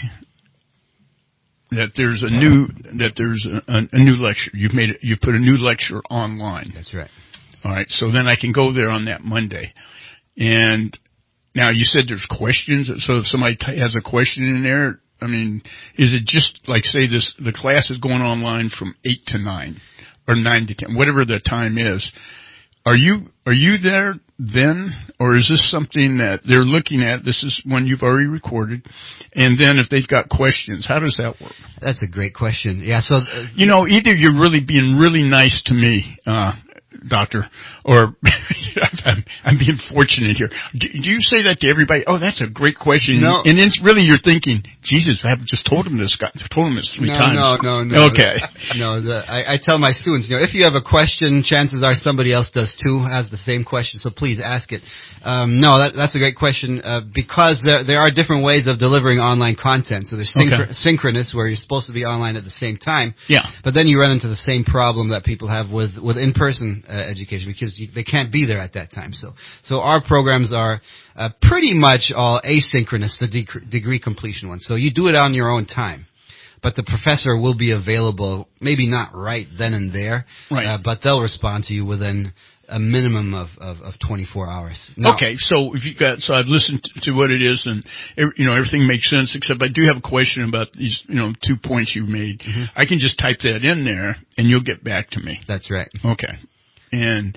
that there's a new that there's a, a new lecture. You've made it. You put a new lecture online. That's right. All right. So then I can go there on that Monday, and now you said there's questions. So if somebody t- has a question in there, I mean, is it just like say this? The class is going online from eight to nine, or nine to ten, whatever the time is. Are you are you there then, or is this something that they're looking at? This is one you've already recorded, and then if they've got questions, how does that work? That's a great question. Yeah, so uh, you know, either you're really being really nice to me, uh, Doctor, or I'm, I'm being fortunate here. Do, do you say that to everybody? Oh, that's a great question. No. And it's really you're thinking, Jesus, I have just told him this. Guy, told him this three no, times. No, no, no. Okay. No, the, I, I tell my students, you know, if you have a question, chances are somebody else does too, has the same question. So please ask it. Um, no, that, that's a great question uh, because there there are different ways of delivering online content. So there's synchro- okay. synchronous, where you're supposed to be online at the same time. Yeah. But then you run into the same problem that people have with with in-person uh, education because you, they can't be there at that time. So so our programs are uh, pretty much all asynchronous, the de- degree completion ones. So you do it on your own time. But the professor will be available, maybe not right then and there, right. uh, but they'll respond to you within a minimum of, of, of twenty-four hours. Now, okay, so if you got, so I've listened to what it is, and you know everything makes sense. Except I do have a question about these, you know, two points you made. Mm-hmm. I can just type that in there, and you'll get back to me. That's right. Okay, and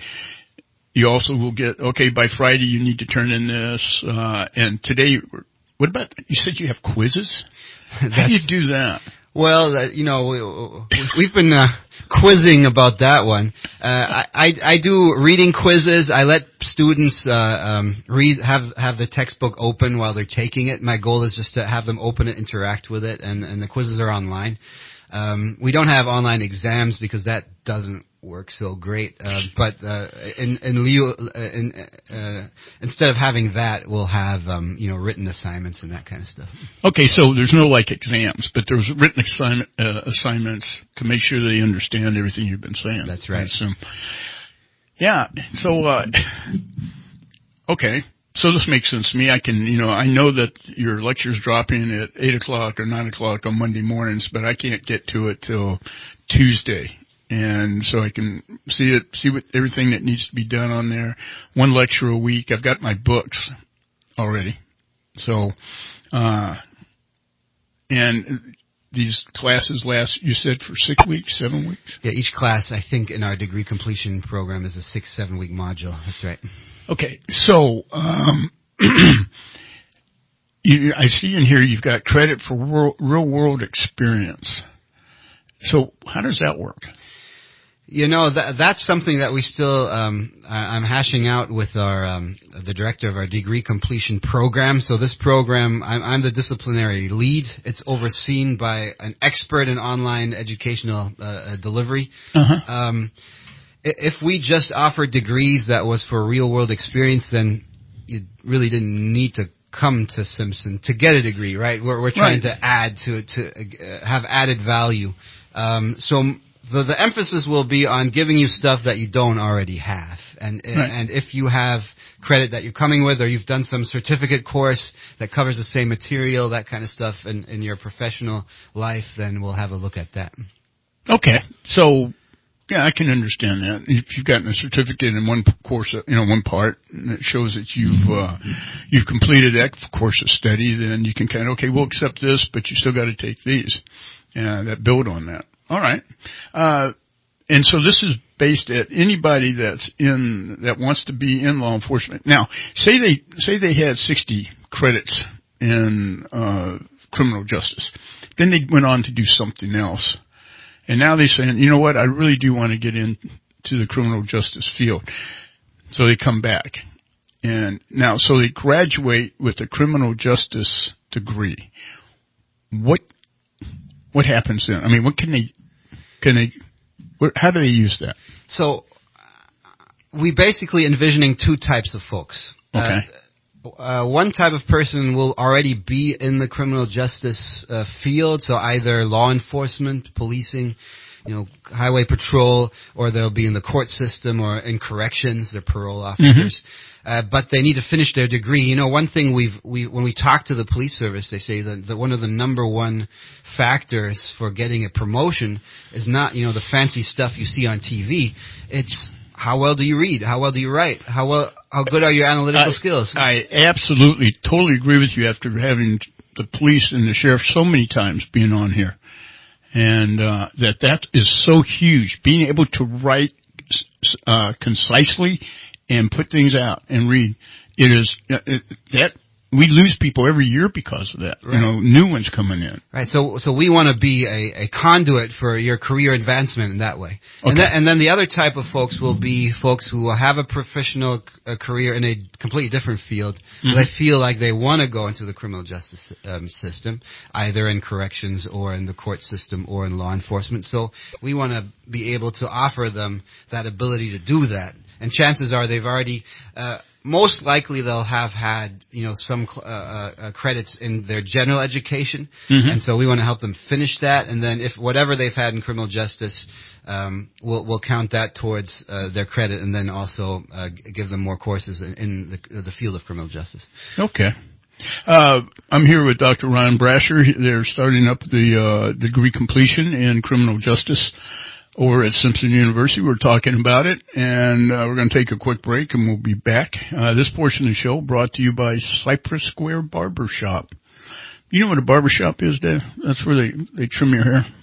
you also will get okay by Friday. You need to turn in this, uh, and today. What about you said you have quizzes? How do you do that? Well, uh, you know, we, we've been uh, quizzing about that one. Uh, I, I, I do reading quizzes. I let students uh, um, read, have have the textbook open while they're taking it. My goal is just to have them open it, interact with it, and, and the quizzes are online. Um, we don't have online exams because that doesn't work so great. Uh, but uh, in, in, lieu, uh, in uh, instead of having that, we'll have um, you know written assignments and that kind of stuff. Okay, so there's no like exams, but there's written assignment, uh, assignments to make sure they understand everything you've been saying. That's right. I assume. Yeah. So uh, okay. So this makes sense to me. I can, you know, I know that your lecture's dropping at eight o'clock or nine o'clock on Monday mornings, but I can't get to it till Tuesday. And so I can see it, see what everything that needs to be done on there. One lecture a week. I've got my books already. So, uh, and these classes last, you said, for six weeks, seven weeks? Yeah, each class, I think, in our degree completion program is a six, seven week module. That's right. Okay, so um, you, I see in here you've got credit for world, real world experience. So how does that work? You know, that, that's something that we still, um, I, I'm hashing out with our, um, the director of our degree completion program. So this program, I'm, I'm the disciplinary lead. It's overseen by an expert in online educational uh, delivery. Uh-huh. Um, if we just offered degrees that was for real world experience, then you really didn't need to come to Simpson to get a degree, right? We're, we're trying right. to add to, to uh, have added value. Um, so the, the emphasis will be on giving you stuff that you don't already have. And, right. and if you have credit that you're coming with, or you've done some certificate course that covers the same material, that kind of stuff in, in your professional life, then we'll have a look at that. Okay. So, yeah, I can understand that. If you've gotten a certificate in one course, you know, one part, and it shows that you've uh, you've completed that course of study, then you can kind of, okay, we'll accept this, but you still got to take these, and that build on that. All right. Uh, and so this is based at anybody that's in, that wants to be in law enforcement. Now, say they, say they had sixty credits in, uh, criminal justice. Then they went on to do something else. And now they're saying, you know what, I really do want to get into the criminal justice field. So they come back. And now, so they graduate with a criminal justice degree. What, what happens then? I mean, what can they, can they, what, how do they use that? So, we basically envisioning two types of folks. Okay. Uh, Uh, one type of person will already be in the criminal justice uh, field, so either law enforcement, policing, you know, highway patrol, or they'll be in the court system or in corrections, they're parole officers. Mm-hmm. Uh, but they need to finish their degree. You know, one thing we've we when we talk to the police service, they say that, that one of the number one factors for getting a promotion is not, you know, the fancy stuff you see on T V. It's how well do you read? How well do you write? How well, how good are your analytical I, skills? I absolutely, totally agree with you after having the police and the sheriff so many times being on here. And uh, that that is so huge. Being able to write uh, concisely and put things out and read, it is uh, it, that we lose people every year because of that. Right. You know, new ones coming in. Right. So, so we want to be a, a conduit for your career advancement in that way. Okay. And, that, and then the other type of folks will be folks who will have a professional uh, career in a completely different field. Mm-hmm. They feel like they want to go into the criminal justice um, system, either in corrections or in the court system or in law enforcement. So we want to be able to offer them that ability to do that. And chances are they've already, uh, most likely they'll have had, you know, some uh, uh, credits in their general education. Mm-hmm. And so we want to help them finish that. And then if whatever they've had in criminal justice, um, we'll, we'll count that towards uh, their credit, and then also uh, give them more courses in, in the, the field of criminal justice. Okay. Uh, I'm here with Doctor Ryan Brasher. They're starting up the uh, degree completion in criminal justice over at Simpson University. We're talking about it, and uh, we're going to take a quick break, and we'll be back. Uh, this portion of the show brought to you by Cypress Square Barber Shop. You know what a barber shop is, Dave? That's where they, they trim your hair.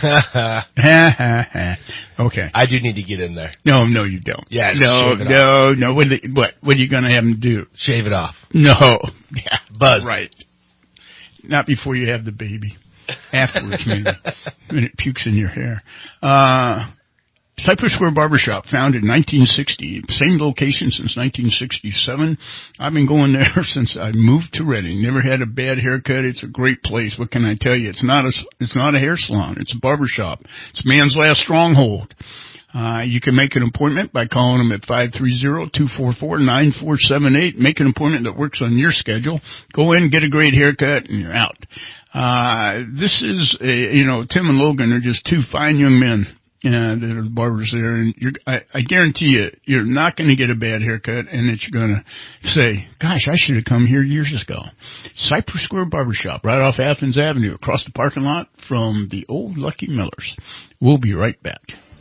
Okay. I do need to get in there. No, no, you don't. Yeah, no, shave it no, off. no. What, they, what, what are you going to have them do? Shave it off. No. Yeah. Buzz. Right. Not before you have the baby. Afterwards, maybe, when it pukes in your hair. Uh, Cypress Square Barbershop, founded in nineteen sixty. Same location since nineteen sixty-seven. I've been going there since I moved to Reading. Never had a bad haircut. It's a great place. What can I tell you? It's not a, it's not a hair salon. It's a barbershop. It's man's last stronghold. Uh, you can make an appointment by calling them at five three zero, two four four, nine four seven eight. Make an appointment that works on your schedule. Go in, get a great haircut, and you're out. Uh, this is a, you know, Tim and Logan are just two fine young men, uh, that are barbers there, and you're, I, I guarantee you, you're not going to get a bad haircut, and that you're going to say, gosh, I should have come here years ago. Cypress Square Barbershop, right off Athens Avenue, across the parking lot from the old Lucky Millers. We'll be right back.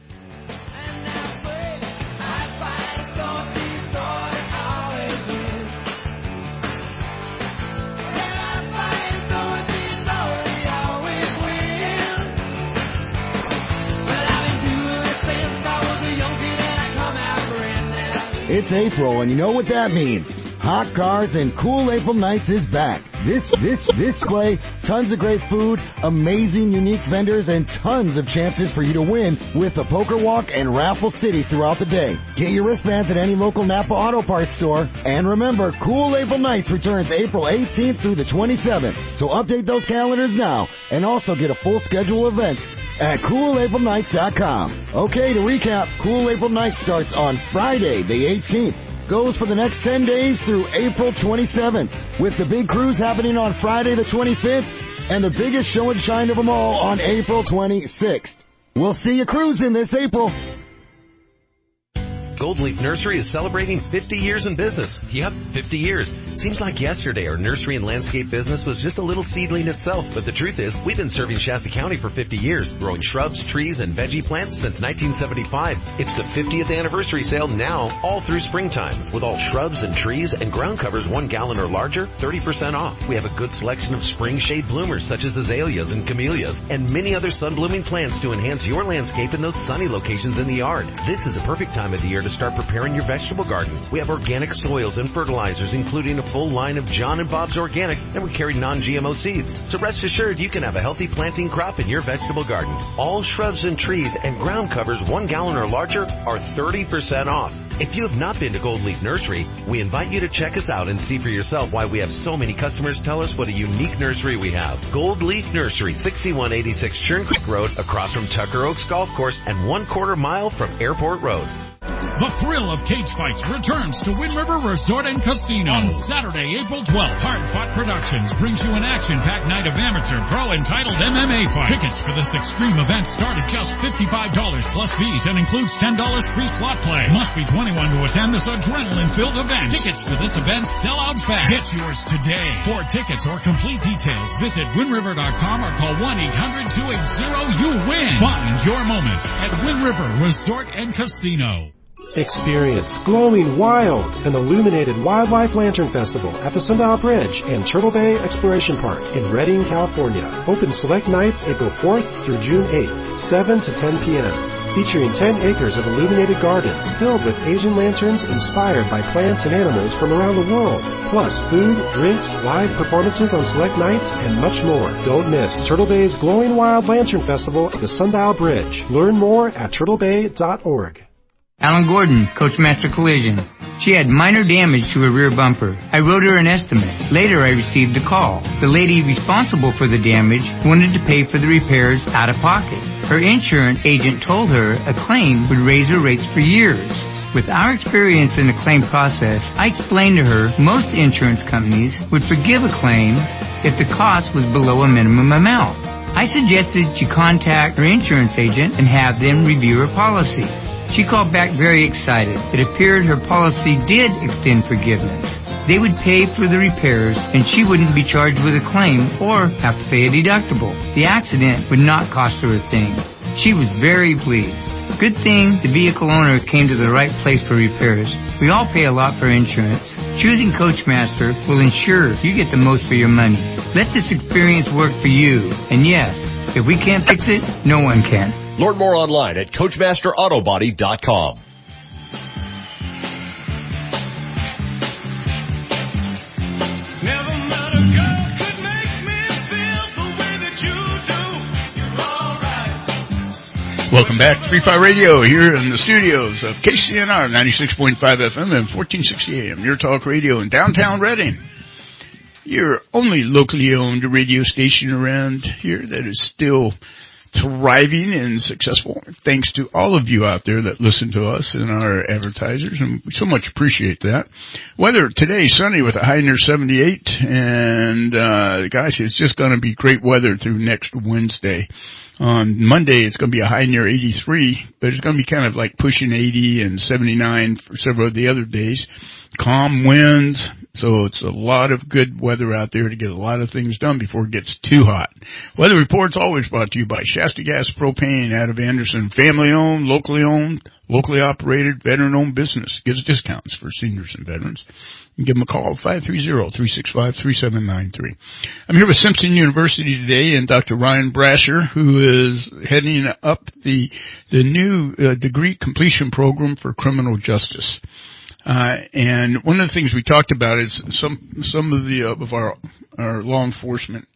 It's April, and you know what that means. Hot Cars and Cool April Nights is back. This, this, this way, tons of great food, amazing unique vendors, and tons of chances for you to win with the Poker Walk and Raffle City throughout the day. Get your wristbands at any local Napa Auto Parts store. And remember, Cool April Nights returns April eighteenth through the twenty-seventh. So update those calendars now, and also get a full schedule of events at cool april nights dot com. Okay, to recap, Cool April Nights starts on Friday, the eighteenth. Goes for the next ten days through April twenty-seventh, with the big cruise happening on Friday the twenty-fifth, and the biggest show and shine of them all on April twenty-sixth. We'll see you cruising this April. Gold Leaf Nursery is celebrating fifty years in business. Yep, fifty years. Seems like yesterday our nursery and landscape business was just a little seedling itself. But the truth is, we've been serving Shasta County for fifty years, growing shrubs, trees, and veggie plants since nineteen seventy-five. It's the fiftieth anniversary sale now, all through springtime. With all shrubs and trees and ground covers one gallon or larger, thirty percent off. We have a good selection of spring shade bloomers such as azaleas and camellias, and many other sun-blooming plants to enhance your landscape in those sunny locations in the yard. This is a perfect time of the year to start preparing your vegetable garden. We have organic soils and fertilizers, including a full line of John and Bob's Organics, and we carry non-G M O seeds. So rest assured you can have a healthy planting crop in your vegetable garden. All shrubs and trees and ground covers one gallon or larger are thirty percent off. If you have not been to Gold Leaf Nursery, we invite you to check us out and see for yourself why we have so many customers tell us what a unique nursery we have. Gold Leaf Nursery, sixty-one eighty-six Churn Creek Road, across from Tucker Oaks Golf Course, and one quarter mile from Airport Road. The thrill of cage fights returns to Wind River Resort and Casino. On Saturday, April twelfth, Hard Fought Productions brings you an action-packed night of amateur pro entitled M M A fights. Tickets for this extreme event start at just fifty-five dollars plus fees and includes ten dollars free slot play. Must be twenty-one to attend this adrenaline-filled event. Tickets for this event sell out fast. Get yours today. For tickets or complete details, visit wind river dot com or call one eight hundred two eight zero you win. Find your moment at Wind River Resort and Casino. Experience Glowing Wild, an illuminated wildlife lantern festival at the Sundial Bridge and Turtle Bay Exploration Park in Redding, California. Open select nights April fourth through June eighth, seven to ten p.m. Featuring ten acres of illuminated gardens filled with Asian lanterns inspired by plants and animals from around the world. Plus food, drinks, live performances on select nights, and much more. Don't miss Turtle Bay's Glowing Wild Lantern Festival at the Sundial Bridge. Learn more at turtle bay dot org. Alan Gordon, Coachmaster Collision. She had minor damage to her rear bumper. I wrote her an estimate. Later, I received a call. The lady responsible for the damage wanted to pay for the repairs out of pocket. Her insurance agent told her a claim would raise her rates for years. With our experience in the claim process, I explained to her most insurance companies would forgive a claim if the cost was below a minimum amount. I suggested she contact her insurance agent and have them review her policy. She called back very excited. It appeared her policy did extend forgiveness. They would pay for the repairs, and she wouldn't be charged with a claim or have to pay a deductible. The accident would not cost her a thing. She was very pleased. Good thing the vehicle owner came to the right place for repairs. We all pay a lot for insurance. Choosing Coachmaster will ensure you get the most for your money. Let this experience work for you. And yes, if we can't fix it, no one can. Learn more online at coachmaster auto body dot com. Welcome back to Free Fire Radio here in the studios of K C N R ninety-six point five F M and fourteen sixty A M, your talk radio in downtown Redding. Your only locally owned radio station around here that is still thriving and successful. Thanks to all of you out there that listen to us and our advertisers, and we so much appreciate that. Weather today, sunny with a high near seventy-eight, and uh guys, it's just going to be great weather through next Wednesday. On Monday, it's going to be a high near eighty-three, but it's going to be kind of like pushing eighty and seventy-nine for several of the other days. Calm winds, so it's a lot of good weather out there to get a lot of things done before it gets too hot. Weather Report's always brought to you by Shasta Gas Propane out of Anderson. Family-owned, locally owned, locally operated, veteran-owned business. Gives discounts for seniors and veterans. You can give them a call, five three zero, three six five, three seven nine three. I'm here with Simpson University today and Doctor Ryan Brasher, who is heading up the the new uh, degree completion program for criminal justice. Uh, and one of the things we talked about is some some of the uh, of our our law enforcement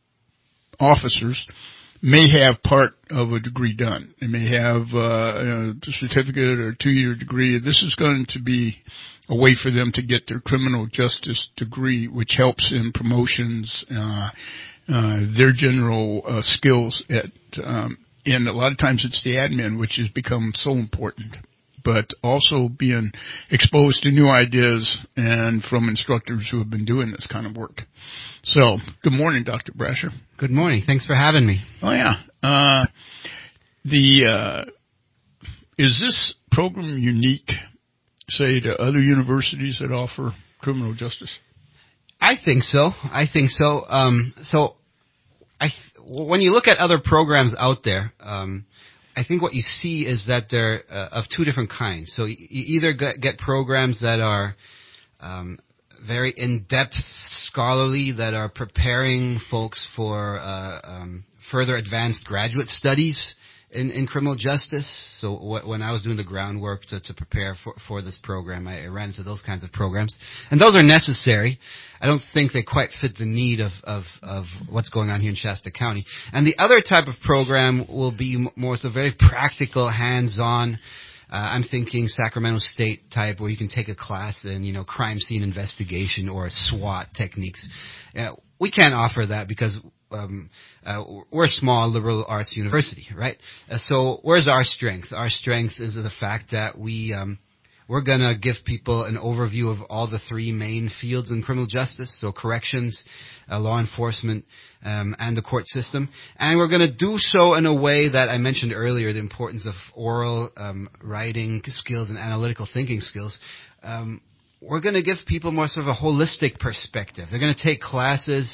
officers may have part of a degree done. They may have uh, a certificate or a two-year degree. This is going to be a way for them to get their criminal justice degree, which helps in promotions, uh, uh, their general uh, skills at, um, and a lot of times it's the admin, which has become so important, but also being exposed to new ideas and from instructors who have been doing this kind of work. So, good morning, Doctor Brasher. Good morning. Thanks for having me. Oh, yeah. Uh, the, uh, is this program unique, say, to other universities that offer criminal justice? I think so. I think so. Um, so, I th- when you look at other programs out there, um, I think what you see is that they're uh, of two different kinds. So you either get, get programs that are um, very in-depth, scholarly, that are preparing folks for uh, um, further advanced graduate studies in, in criminal justice. So w- when I was doing the groundwork to, to prepare for, for this program, I, I ran into those kinds of programs. And those are necessary. I don't think they quite fit the need of, of, of what's going on here in Shasta County. And the other type of program will be more so very practical, hands-on. Uh, I'm thinking Sacramento State type, where you can take a class in, you know, crime scene investigation or SWAT techniques. Uh, we can't offer that because um, uh, we're a small liberal arts university, right? Uh, so where's our strength? Our strength is the fact that we um, we're going to give people an overview of all the three main fields in criminal justice, so corrections, uh, law enforcement, um, and the court system. And we're going to do so in a way that I mentioned earlier, the importance of oral um, writing skills and analytical thinking skills. Um, we're going to give people more sort of a holistic perspective. They're going to take classes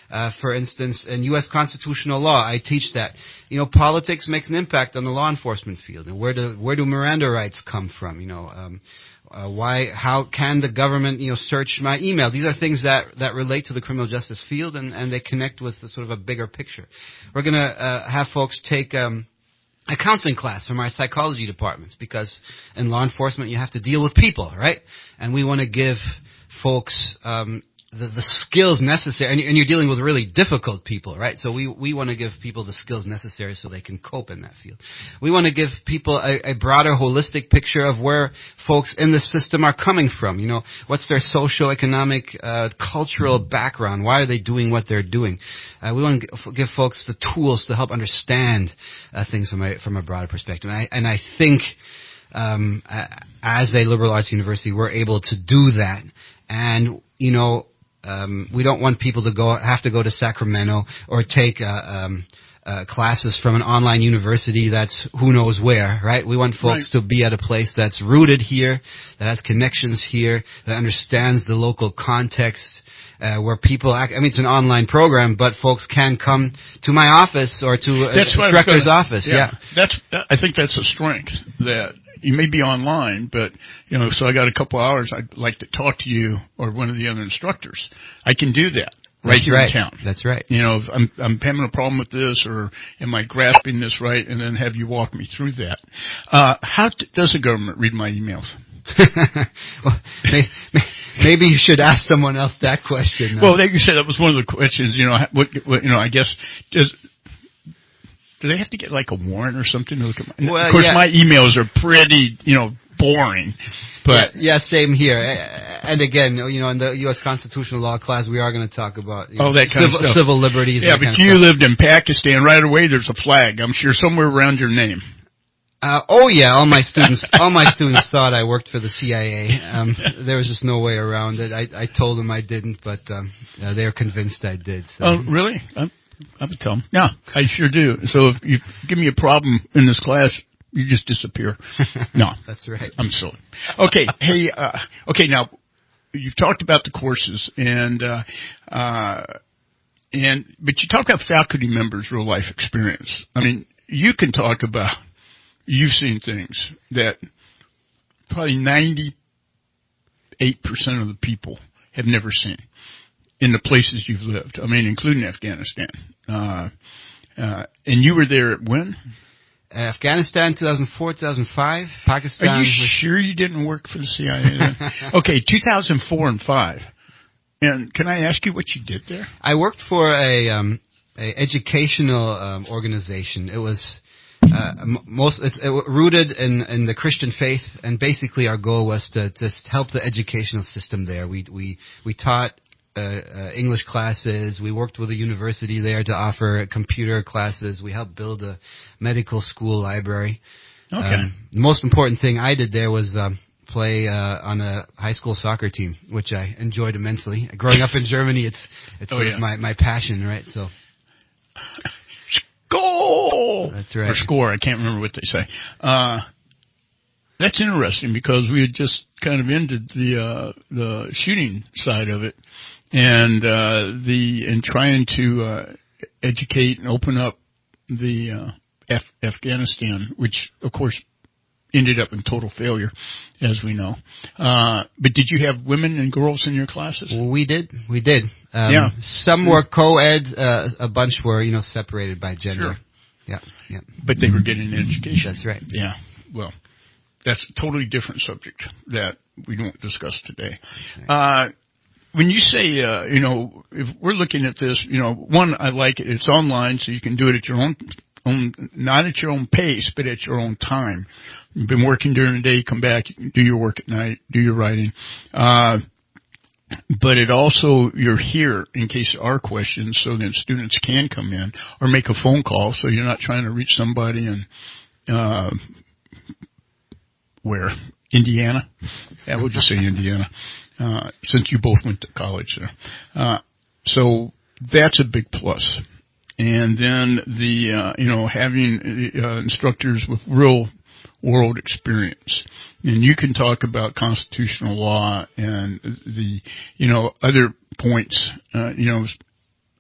Uh, for instance, in U S constitutional law, I teach that, you know, politics makes an impact on the law enforcement field. And where do, where do Miranda rights come from? You know, um, Uh, why, how can the government, you know, search my email? These are things that, that relate to the criminal justice field, and, and they connect with the, sort of a bigger picture. We're gonna, uh, have folks take, um, a counseling class from our psychology departments, because in law enforcement you have to deal with people, right? And we want to give folks, um, the, the skills necessary, and, and you're dealing with really difficult people, right? So we, we want to give people the skills necessary so they can cope in that field. We want to give people a, a broader, holistic picture of where folks in the system are coming from. You know, what's their socioeconomic, uh, cultural background? Why are they doing what they're doing? Uh, we want to give folks the tools to help understand uh, things from a, from a broader perspective. And I, and I think, um, as a liberal arts university, we're able to do that. And, you know, Um, we don't want people to go have to go to Sacramento or take uh, um, uh, classes from an online university that's who knows where, right? We want folks Right. to be at a place that's rooted here, that has connections here, that understands the local context, uh, where people act. I mean, it's an online program, but folks can come to my office or to a That's what I was instructor's gonna- office. Yeah, Yeah. that's. I think that's a strength that you may be online, but you know. So I got a couple hours. I'd like to talk to you or one of the other instructors. I can do that right That's here right. in town. That's right. You know, if I'm I'm having a problem with this, or am I grasping this right, and then have you walk me through that. Uh, how t- does the government read my emails? well, may, may, maybe you should ask someone else that question. Well, like you said, that was one of the questions. You know, what, what you know, I guess does. Do they have to get like a warrant or something to look at my? Well, of course, yeah. my emails are pretty, you know, boring. But yeah, yeah, same here. And again, you know, in the U S constitutional law class, we are going to talk about you oh, know, that kind civil, of stuff. civil liberties. Yeah, that but kind of you stuff. lived in Pakistan. Right away, there's a flag. I'm sure somewhere around your name. Uh, oh yeah, all my students, all my students thought I worked for the C I A. Um, there was just no way around it. I, I told them I didn't, but um, uh, they were convinced I did. So. Oh, really? I, I would tell them. No, I sure do. So if you give me a problem in this class, you just disappear. No, that's right. I'm silly. Okay, hey, uh, okay. Now you've talked about the courses, and uh, uh, and but you talk about faculty members' real life experience. I mean, you can talk about. You've seen things that probably ninety-eight percent of the people have never seen in the places you've lived. I mean, including Afghanistan. Uh, uh, and you were there when? Afghanistan, two thousand four, two thousand five. Pakistan. Are you sure you didn't work for the C I A then? Okay, two thousand four and five. And can I ask you what you did there? I worked for a, um, a educational um, organization. It was... Uh, most it's it, rooted in, in the Christian faith, and basically our goal was to just help the educational system there. We we we taught uh, uh, English classes. We worked with a university there to offer computer classes. We helped build a medical school library. Okay. Um, the most important thing I did there was um, play uh, on a high school soccer team, which I enjoyed immensely. Growing up in Germany, it's it's oh, sort yeah. of my my passion, right? So. Goal! That's right. Or score, I can't remember what they say. Uh, that's interesting because we had just kind of ended the, uh, the shooting side of it and, uh, the, and trying to, uh, educate and open up the, uh, Af- Afghanistan, which of course ended up in total failure, as we know. Uh, but did you have women and girls in your classes? Well, we did. We did. Um, yeah. Some were co-ed. Uh, a bunch were, you know, separated by gender. Sure. Yeah. Yeah. But they were getting an education. That's right. Yeah. Well, that's a totally different subject that we don't discuss today. Right. Uh, when you say, uh, you know, if we're looking at this, you know, one, I like it. It's online, so you can do it at your own own, not at your own pace, but at your own time. You've been working during the day, come back, you can do your work at night, do your writing. Uh, but it also, you're here in case there are questions so that students can come in or make a phone call so you're not trying to reach somebody in, uh, where? Indiana? Yeah, we'll just say Indiana, uh, since you both went to college there. Uh, so that's a big plus. And then the, uh, you know, having uh, instructors with real world experience. And you can talk about constitutional law and the, you know, other points, uh, you know,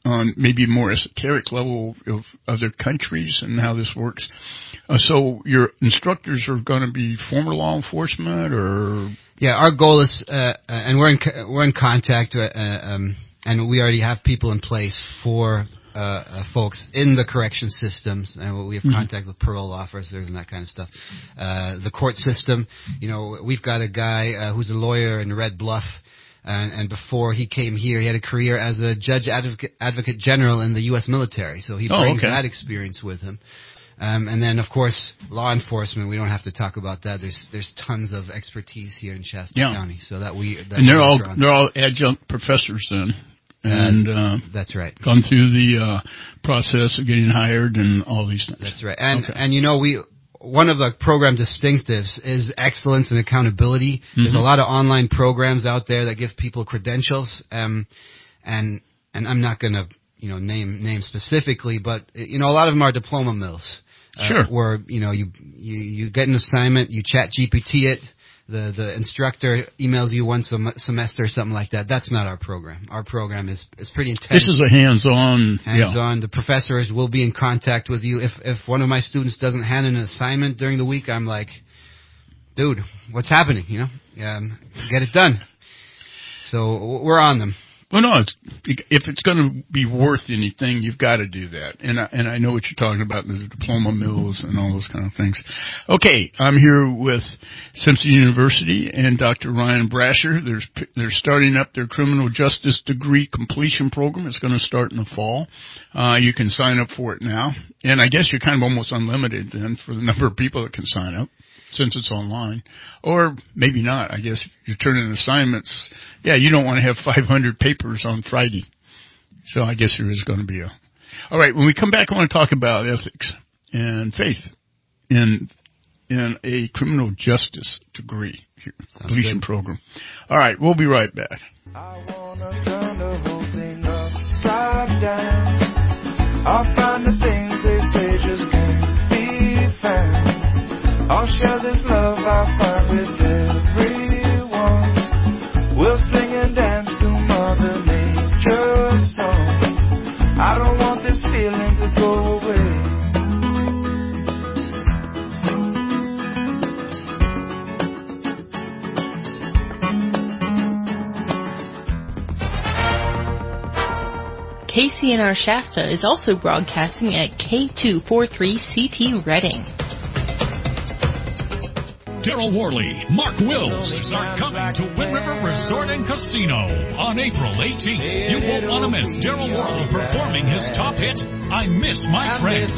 on maybe a more esoteric level of other countries and how this works. Uh, so your instructors are going to be former law enforcement, or yeah, our goal is, uh, uh, and we're in we're in contact, uh, um, and we already have people in place for uh, uh, folks in the correction systems, and we have mm-hmm. contact with parole officers and that kind of stuff. Uh, the court system, you know, we've got a guy uh, who's a lawyer in Red Bluff. And, and before he came here, he had a career as a judge advocate, advocate general in the U S military. So he brings oh, okay. that experience with him. Um, and then, of course, law enforcement. We don't have to talk about that. There's there's tons of expertise here in Shasta yeah. County. So that we that and they're all on. they're all adjunct professors then. And uh, that's right. Gone through the uh, process of getting hired and all these things. That's right. And okay. and you know we. One of the program distinctives is excellence and accountability. Mm-hmm. There's a lot of online programs out there that give people credentials, um, and and I'm not going to you know name name specifically, but you know a lot of them are diploma mills. Uh, sure. Where you know you, you you get an assignment, you chat G P T it, the the instructor emails you once a sem- semester or something like that. That's not our program. Our program is is pretty intense. This is a hands-on. Hands-on. Yeah. The professors will be in contact with you. If if one of my students doesn't hand in an assignment during the week, I'm like, dude, what's happening? You know, um, get it done. So we're on them. Well, no, it's, if it's going to be worth anything, you've got to do that. And I, and I know what you're talking about, the diploma mills and all those kind of things. Okay, I'm here with Simpson University and Doctor Ryan Brasher. There's, they're starting up their criminal justice degree completion program. It's going to start in the fall. Uh, you can sign up for it now. And I guess you're kind of almost unlimited then for the number of people that can sign up, since it's online. Or maybe not. I guess if you're turning assignments, yeah, you don't want to have five hundred papers on Friday. So I guess there is going to be a... All right, when we come back, I want to talk about ethics and faith in in a criminal justice degree here, completion program. All right, we'll be right back. I want to turn the whole thing upside down. I'll find the things they say just can't be found. I'll share this love I find with everyone. We'll sing and dance to Mother Nature's songs. I don't want this feeling to go away. K C N R Shasta is also broadcasting at K two forty-three C T Redding. Daryl Worley, Mark Wills are coming to Wind River Resort and Casino on April eighteenth. You won't want to miss Daryl Worley performing his top hit, I Miss My Friend.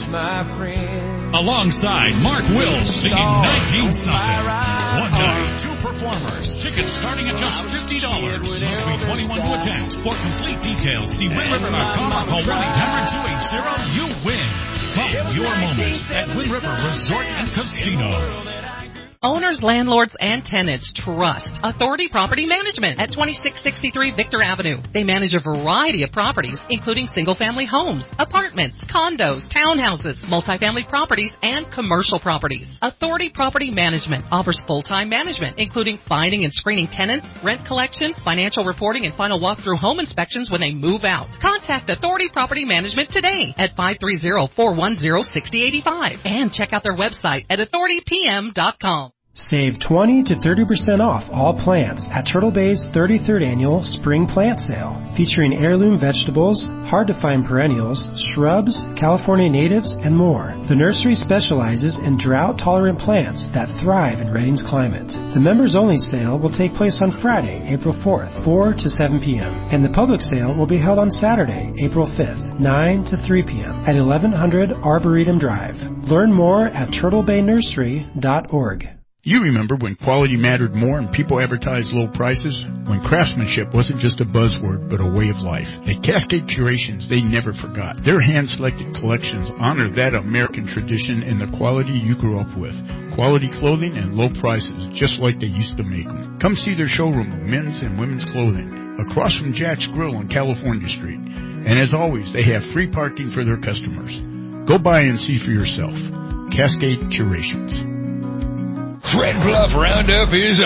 Alongside Mark Wills singing nineteen something. One night, two performers. Tickets starting at just fifty dollars. Must be twenty-one to attend. For complete details, see wind river dot com or call one eight hundred two eight zero you win. Follow your moment at Wind River Resort and Casino. Owners, landlords, and tenants trust Authority Property Management at twenty-six sixty-three Victor Avenue. They manage a variety of properties, including single-family homes, apartments, condos, townhouses, multifamily properties, and commercial properties. Authority Property Management offers full-time management, including finding and screening tenants, rent collection, financial reporting, and final walkthrough home inspections when they move out. Contact Authority Property Management today at five three zero, four one zero, six zero eight five and check out their website at authority p m dot com. Save twenty to thirty percent off all plants at Turtle Bay's thirty-third Annual Spring Plant Sale, featuring heirloom vegetables, hard-to-find perennials, shrubs, California natives, and more. The nursery specializes in drought-tolerant plants that thrive in Redding's climate. The members-only sale will take place on Friday, April fourth, four to seven p.m., and the public sale will be held on Saturday, April fifth, nine to three p.m. at eleven hundred Arboretum Drive. Learn more at turtle bay nursery dot org. You remember when quality mattered more and people advertised low prices? When craftsmanship wasn't just a buzzword, but a way of life. At Cascade Curations, they never forgot. Their hand-selected collections honor that American tradition and the quality you grew up with. Quality clothing and low prices, just like they used to make them. Come see their showroom of men's and women's clothing, across from Jack's Grill on California Street. And as always, they have free parking for their customers. Go by and see for yourself. Cascade Curations. Red Bluff Roundup is on.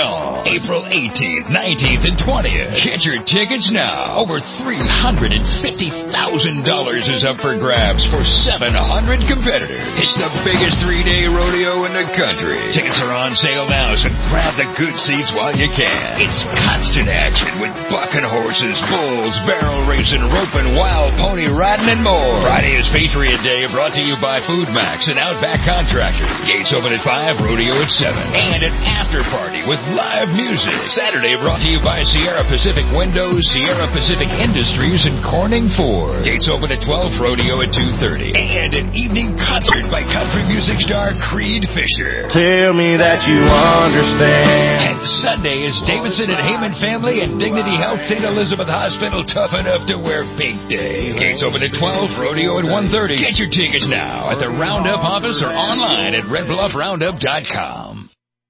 April eighteenth, nineteenth, and twentieth. Get your tickets now. Over three hundred fifty thousand dollars is up for grabs for seven hundred competitors. It's the biggest three-day rodeo in the country. Tickets are on sale now, so grab the good seats while you can. It's constant action with bucking horses, bulls, barrel racing, roping, wild pony riding, and more. Friday is Patriot Day, brought to you by Food Max and Outback Contractor. Gates open at five, rodeo at seven. And an after party with live music. Saturday brought to you by Sierra Pacific Windows, Sierra Pacific Industries, and Corning Ford. Gates open at twelve, rodeo at two thirty. And an evening concert by country music star Creed Fisher. Tell me that you understand. And Sunday is Davidson and Heyman Family and Dignity Health Saint Elizabeth Hospital tough enough to wear pink day. Gates open at twelve, rodeo at one thirty. Get your tickets now at the Roundup office or online at red bluff roundup dot com.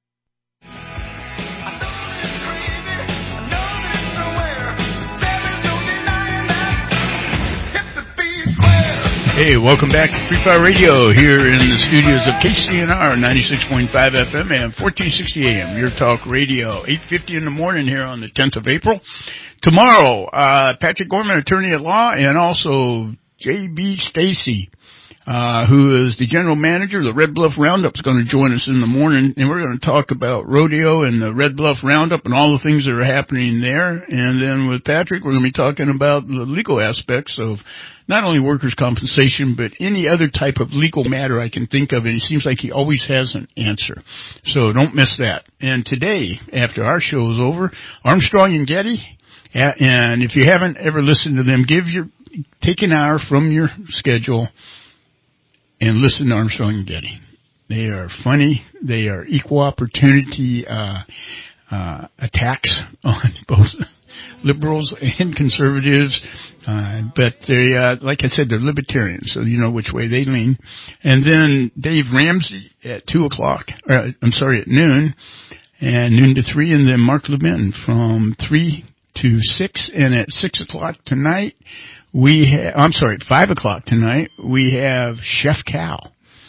Hey, welcome back to Free Fire Radio here in the studios of K C N R ninety-six point five F M and fourteen sixty A M. Your talk radio, eight fifty in the morning here on the tenth of April. Tomorrow, uh, Patrick Gorman, attorney at law, and also J B Stacy, uh, who is the general manager of the Red Bluff Roundup, is going to join us in the morning, and we're going to talk about rodeo and the Red Bluff Roundup and all the things that are happening there. And then with Patrick, we're going to be talking about the legal aspects of not only workers' compensation, but any other type of legal matter I can think of, and it seems like he always has an answer. So don't miss that. And today, after our show is over, Armstrong and Getty, and if you haven't ever listened to them, give your take an hour from your schedule and listen to Armstrong and Getty. They are funny. They are equal opportunity uh, uh, attacks on both liberals and conservatives, uh, but they, uh, like I said, they're libertarians, so you know which way they lean. And then Dave Ramsey at two o'clock, or, I'm sorry, at noon, and noon to three, and then Mark Levin from three to six, and at six o'clock tonight, we have, I'm sorry, at five o'clock tonight, we have Chef Cal.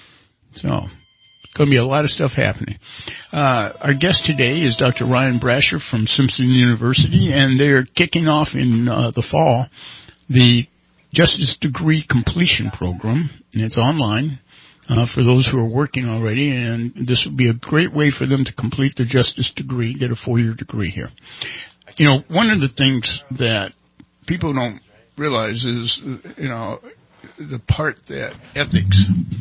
So, going to be a lot of stuff happening. Uh, our guest today is Doctor Ryan Brasher from Simpson University, and they're kicking off in uh, the fall the Justice Degree Completion Program, and it's online uh, for those who are working already, and this would be a great way for them to complete their justice degree, get a four-year degree here. You know, one of the things that people don't realize is, you know, the part that ethics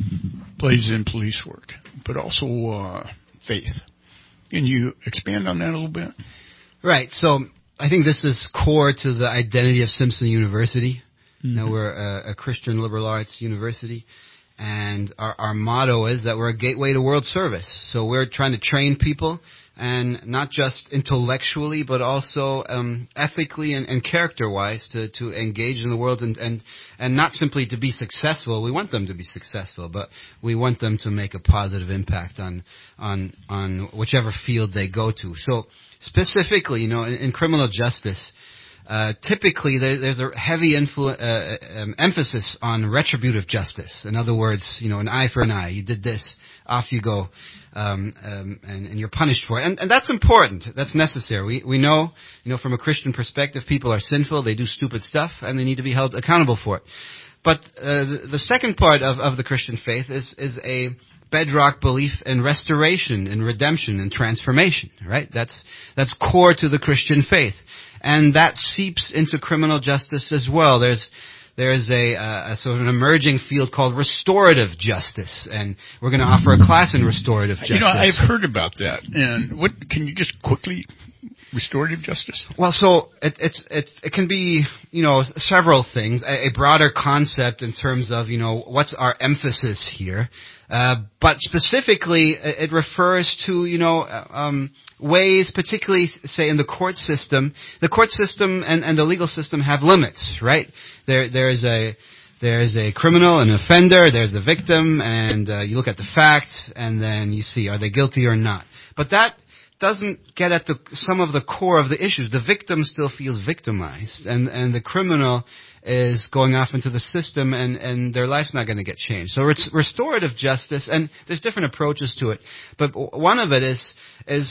plays in police work, but also uh, faith. Can you expand on that a little bit? Right. So I think this is core to the identity of Simpson University. Mm-hmm. Now we're a, a Christian liberal arts university, and our, our motto is that we're a gateway to world service. So we're trying to train people, and not just intellectually, but also um, ethically and, and character-wise to, to engage in the world, and, and, and not simply to be successful. We want them to be successful, but we want them to make a positive impact on on on whichever field they go to. So specifically, you know, in, in criminal justice, uh, typically there, there's a heavy influ- uh, um, emphasis on retributive justice. In other words, you know, an eye for an eye. You did this, off you go. Um, um, and, and you're punished for it. And, and that's important. That's necessary. We, we know, you know, from a Christian perspective, people are sinful, they do stupid stuff, and they need to be held accountable for it. But uh, the, the second part of, of the Christian faith is, is a bedrock belief in restoration and redemption and transformation, right? That's, that's core to the Christian faith. And that seeps into criminal justice as well. There's There's a, uh, a sort of an emerging field called restorative justice, and we're going to offer a class in restorative justice. You know, I've heard about that. And what can you just quickly restorative justice? Well, so it, it's it, it can be, you know, several things. A, a broader concept in terms of, you know, what's our emphasis here. Uh, but specifically, it refers to, you know, um, ways, particularly, say, in the court system. The court system and, and the legal system have limits, right? There, there's a, there's a criminal, an offender, there's the victim, and uh, you look at the facts, and then you see, are they guilty or not? But that doesn't get at the, some of the core of the issues. The victim still feels victimized, and, and the criminal is going off into the system, and, and their life's not going to get changed. So it's restorative justice, and there's different approaches to it. But one of it is is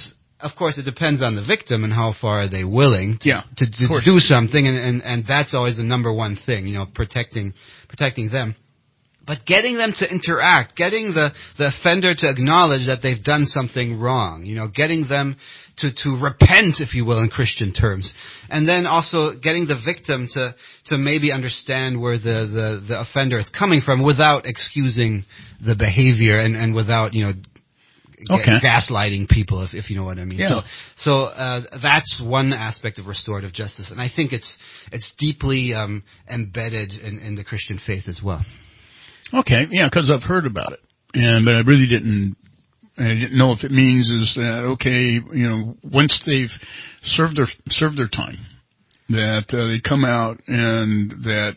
of course, it depends on the victim and how far are they willing to, yeah, to, to do something, and, and, and that's always the number one thing, you know, protecting protecting them. But getting them to interact, getting the, the offender to acknowledge that they've done something wrong, you know, getting them to, to repent, if you will, in Christian terms. And then also getting the victim to, to maybe understand where the, the, the offender is coming from without excusing the behavior and, and without, you know, okay. gaslighting people, if, if you know what I mean. Yeah. So, so uh, that's one aspect of restorative justice. And I think it's, it's deeply um, embedded in, in the Christian faith as well. Okay, yeah, because I've heard about it, and but I really didn't. I didn't know if it means is that okay, you know, once they've served their served their time, that uh, they come out, and that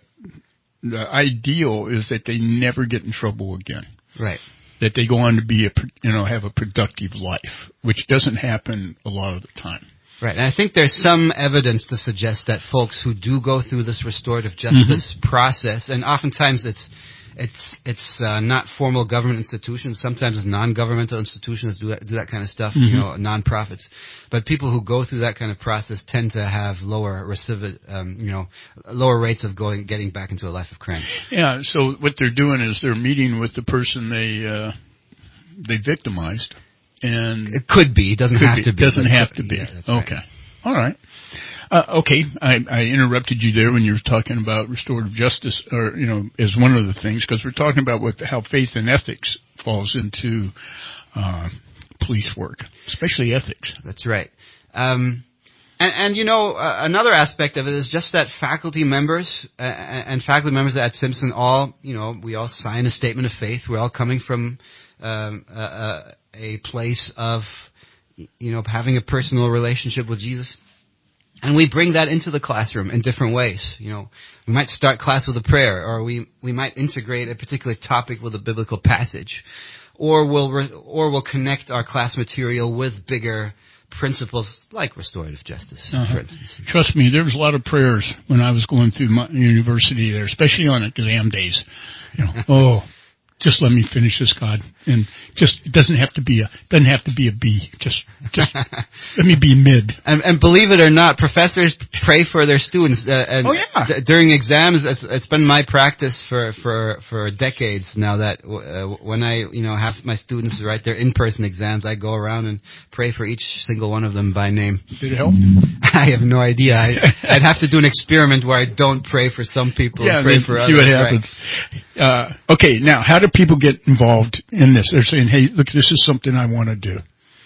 the ideal is that they never get in trouble again. Right. That they go on to be a you know have a productive life, which doesn't happen a lot of the time. Right, and I think there's some evidence to suggest that folks who do go through this restorative justice mm-hmm. process, and oftentimes it's It's it's uh, not formal government institutions. Sometimes it's non-governmental institutions do that, do that kind of stuff. Mm-hmm. You know, non-profits. But people who go through that kind of process tend to have lower recidiv, um, you know, lower rates of going getting back into a life of crime. Yeah. So what they're doing is they're meeting with the person they uh, they victimized, and it could be. It doesn't have be. to be. Doesn't have to be. Yeah, that's okay. Right. All right. Uh, okay, I, I interrupted you there when you were talking about restorative justice, or you know, as one of the things, because we're talking about what how faith and ethics falls into uh, police work, especially ethics. That's right. Um, and, and you know, uh, another aspect of it is just that faculty members uh, and faculty members at Simpson all, you know, we all sign a statement of faith. We're all coming from um, a, a place of, you know, having a personal relationship with Jesus. And we bring that into the classroom in different ways. You know, we might start class with a prayer, or we we might integrate a particular topic with a biblical passage, or we'll re, or we'll connect our class material with bigger principles like restorative justice, uh-huh. for instance. Trust me, there was a lot of prayers when I was going through my university there, especially on exam days. You know, oh. Just let me finish this, God, and just it doesn't have to be a doesn't have to be a B. Just just let me be mid. And, and believe it or not, professors pray for their students. Uh, and oh yeah. D- during exams, it's, it's been my practice for for for decades now that uh, when I you know have my students write their in-person exams, I go around and pray for each single one of them by name. Did it help? I have no idea. I, I'd have to do an experiment where I don't pray for some people, yeah, and pray for see others. what happens. Right. Uh, okay, now how do people get involved in this? They're saying, hey, look, this is something I want to do.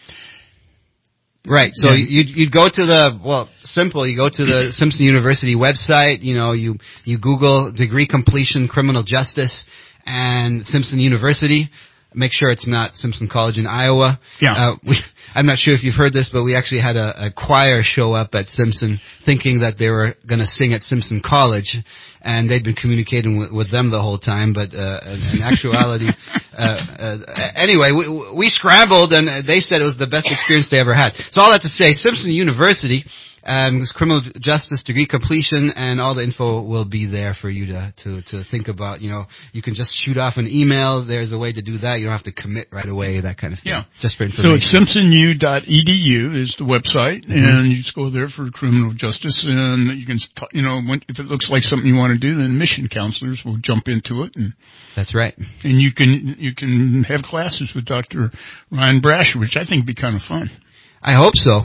Right. So yeah. you'd, you'd go to the, well, simple, you go to the Simpson University website, you know, you, you Google degree completion criminal justice and Simpson University. Make sure it's not Simpson College in Iowa. Yeah. Uh, we, I'm not sure if you've heard this, but we actually had a, a choir show up at Simpson thinking that they were going to sing at Simpson College, and they'd been communicating with, with them the whole time, but uh, in actuality, uh, uh, anyway, we, we scrambled, and they said it was the best experience they ever had. So all that to say, Simpson University, um, criminal justice degree completion, and all the info will be there for you to, to, to think about. You know, you can just shoot off an email. There's a way to do that. You don't have to commit right away, that kind of thing. Yeah. Just for information. So it's simpson u dot e d u is the website, mm-hmm. and you just go there for criminal justice, and you can, you know, when, if it looks like something you want to do, then mission counselors will jump into it. And that's right. And you can, you can have classes with Doctor Ryan Brasher, which I think would be kind of fun. I hope so.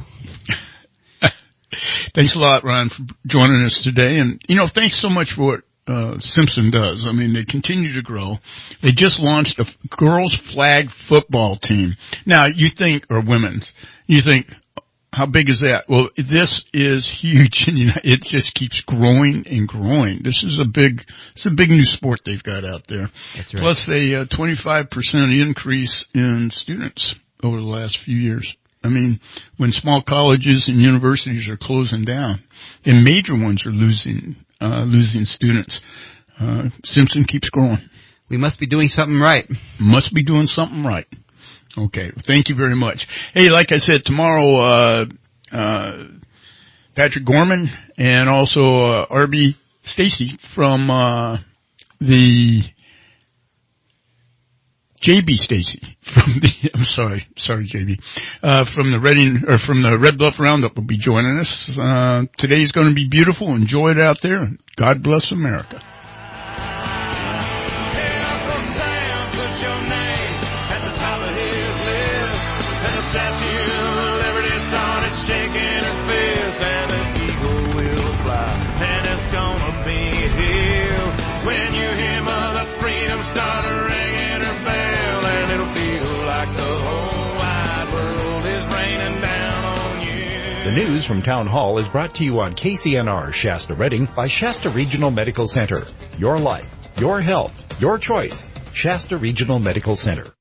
Thanks a lot, Ryan, for joining us today. And, you know, thanks so much for what uh, Simpson does. I mean, they continue to grow. They just launched a girls' flag football team. Now, you think, or women's, you think, how big is that? Well, this is huge, and you know, it just keeps growing and growing. This is a big, it's a big new sport they've got out there. That's right. Plus a uh, twenty-five percent increase in students over the last few years. I mean, when small colleges and universities are closing down, and major ones are losing uh, losing students, uh, Simpson keeps growing. We must be doing something right. Must be doing something right. Okay, thank you very much. Hey, like I said, tomorrow, uh, uh, Patrick Gorman and also uh, Arby Stacy from uh, the J B Stacy from the, I'm sorry, sorry J B, uh, from the Reading, or from the Red Bluff Roundup will be joining us. Uh, today's going to be beautiful. Enjoy it out there. God bless America. The news from Town Hall is brought to you on K C N R Shasta Redding by Shasta Regional Medical Center. Your life, your health, your choice. Shasta Regional Medical Center.